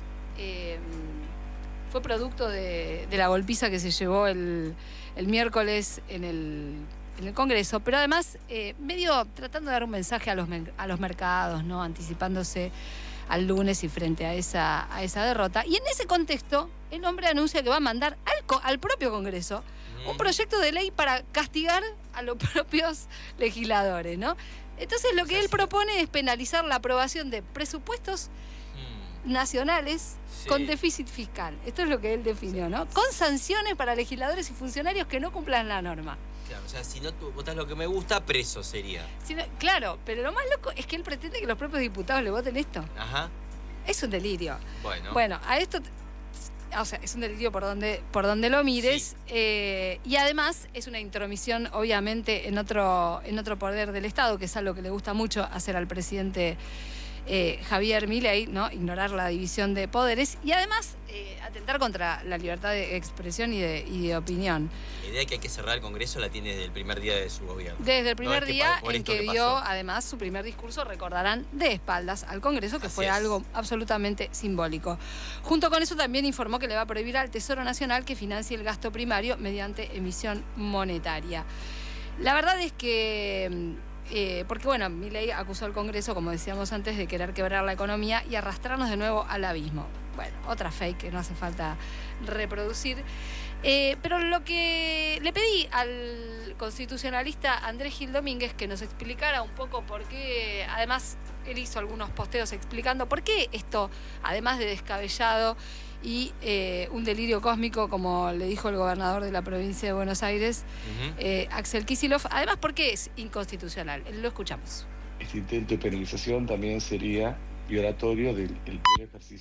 producto de la golpiza que se llevó el miércoles en el Congreso, pero además medio tratando de dar un mensaje a los mercados, ¿no? Anticipándose al lunes y frente a esa derrota. Y en ese contexto, el hombre anuncia que va a mandar al propio Congreso un proyecto de ley para castigar a los propios legisladores, ¿no? Entonces lo que él propone es penalizar la aprobación de presupuestos nacionales con déficit fiscal. Esto es lo que él definió, ¿no? Con sanciones para legisladores y funcionarios que no cumplan la norma.
Claro, o sea, si no votas lo que me gusta, preso sería.
Claro, pero lo más loco es que él pretende que los propios diputados le voten esto.
Ajá.
Es un delirio.
Bueno,
a esto... O sea, es un delirio por donde lo mires, y además es una intromisión obviamente en otro poder del Estado, que es algo que le gusta mucho hacer al presidente Javier Milei, ¿no? Ignorar la división de poderes y además atentar contra la libertad de expresión y de opinión.
La idea de que hay que cerrar el Congreso la tiene desde el primer día de su gobierno.
Desde el primer día en que dio además su primer discurso, recordarán, de espaldas al Congreso, que fue algo absolutamente simbólico. Junto con eso también informó que le va a prohibir al Tesoro Nacional que financie el gasto primario mediante emisión monetaria. La verdad es que... porque bueno, Milei acusó al Congreso, como decíamos antes, de querer quebrar la economía y arrastrarnos de nuevo al abismo. Bueno, otra fake que no hace falta reproducir. Pero lo que le pedí al constitucionalista Andrés Gil Domínguez que nos explicara un poco por qué, además él hizo algunos posteos explicando por qué esto, además de descabellado y un delirio cósmico, como le dijo el gobernador de la provincia de Buenos Aires, Axel Kicillof, además porque es inconstitucional. Lo escuchamos.
Este intento de penalización también sería violatorio del ejercicio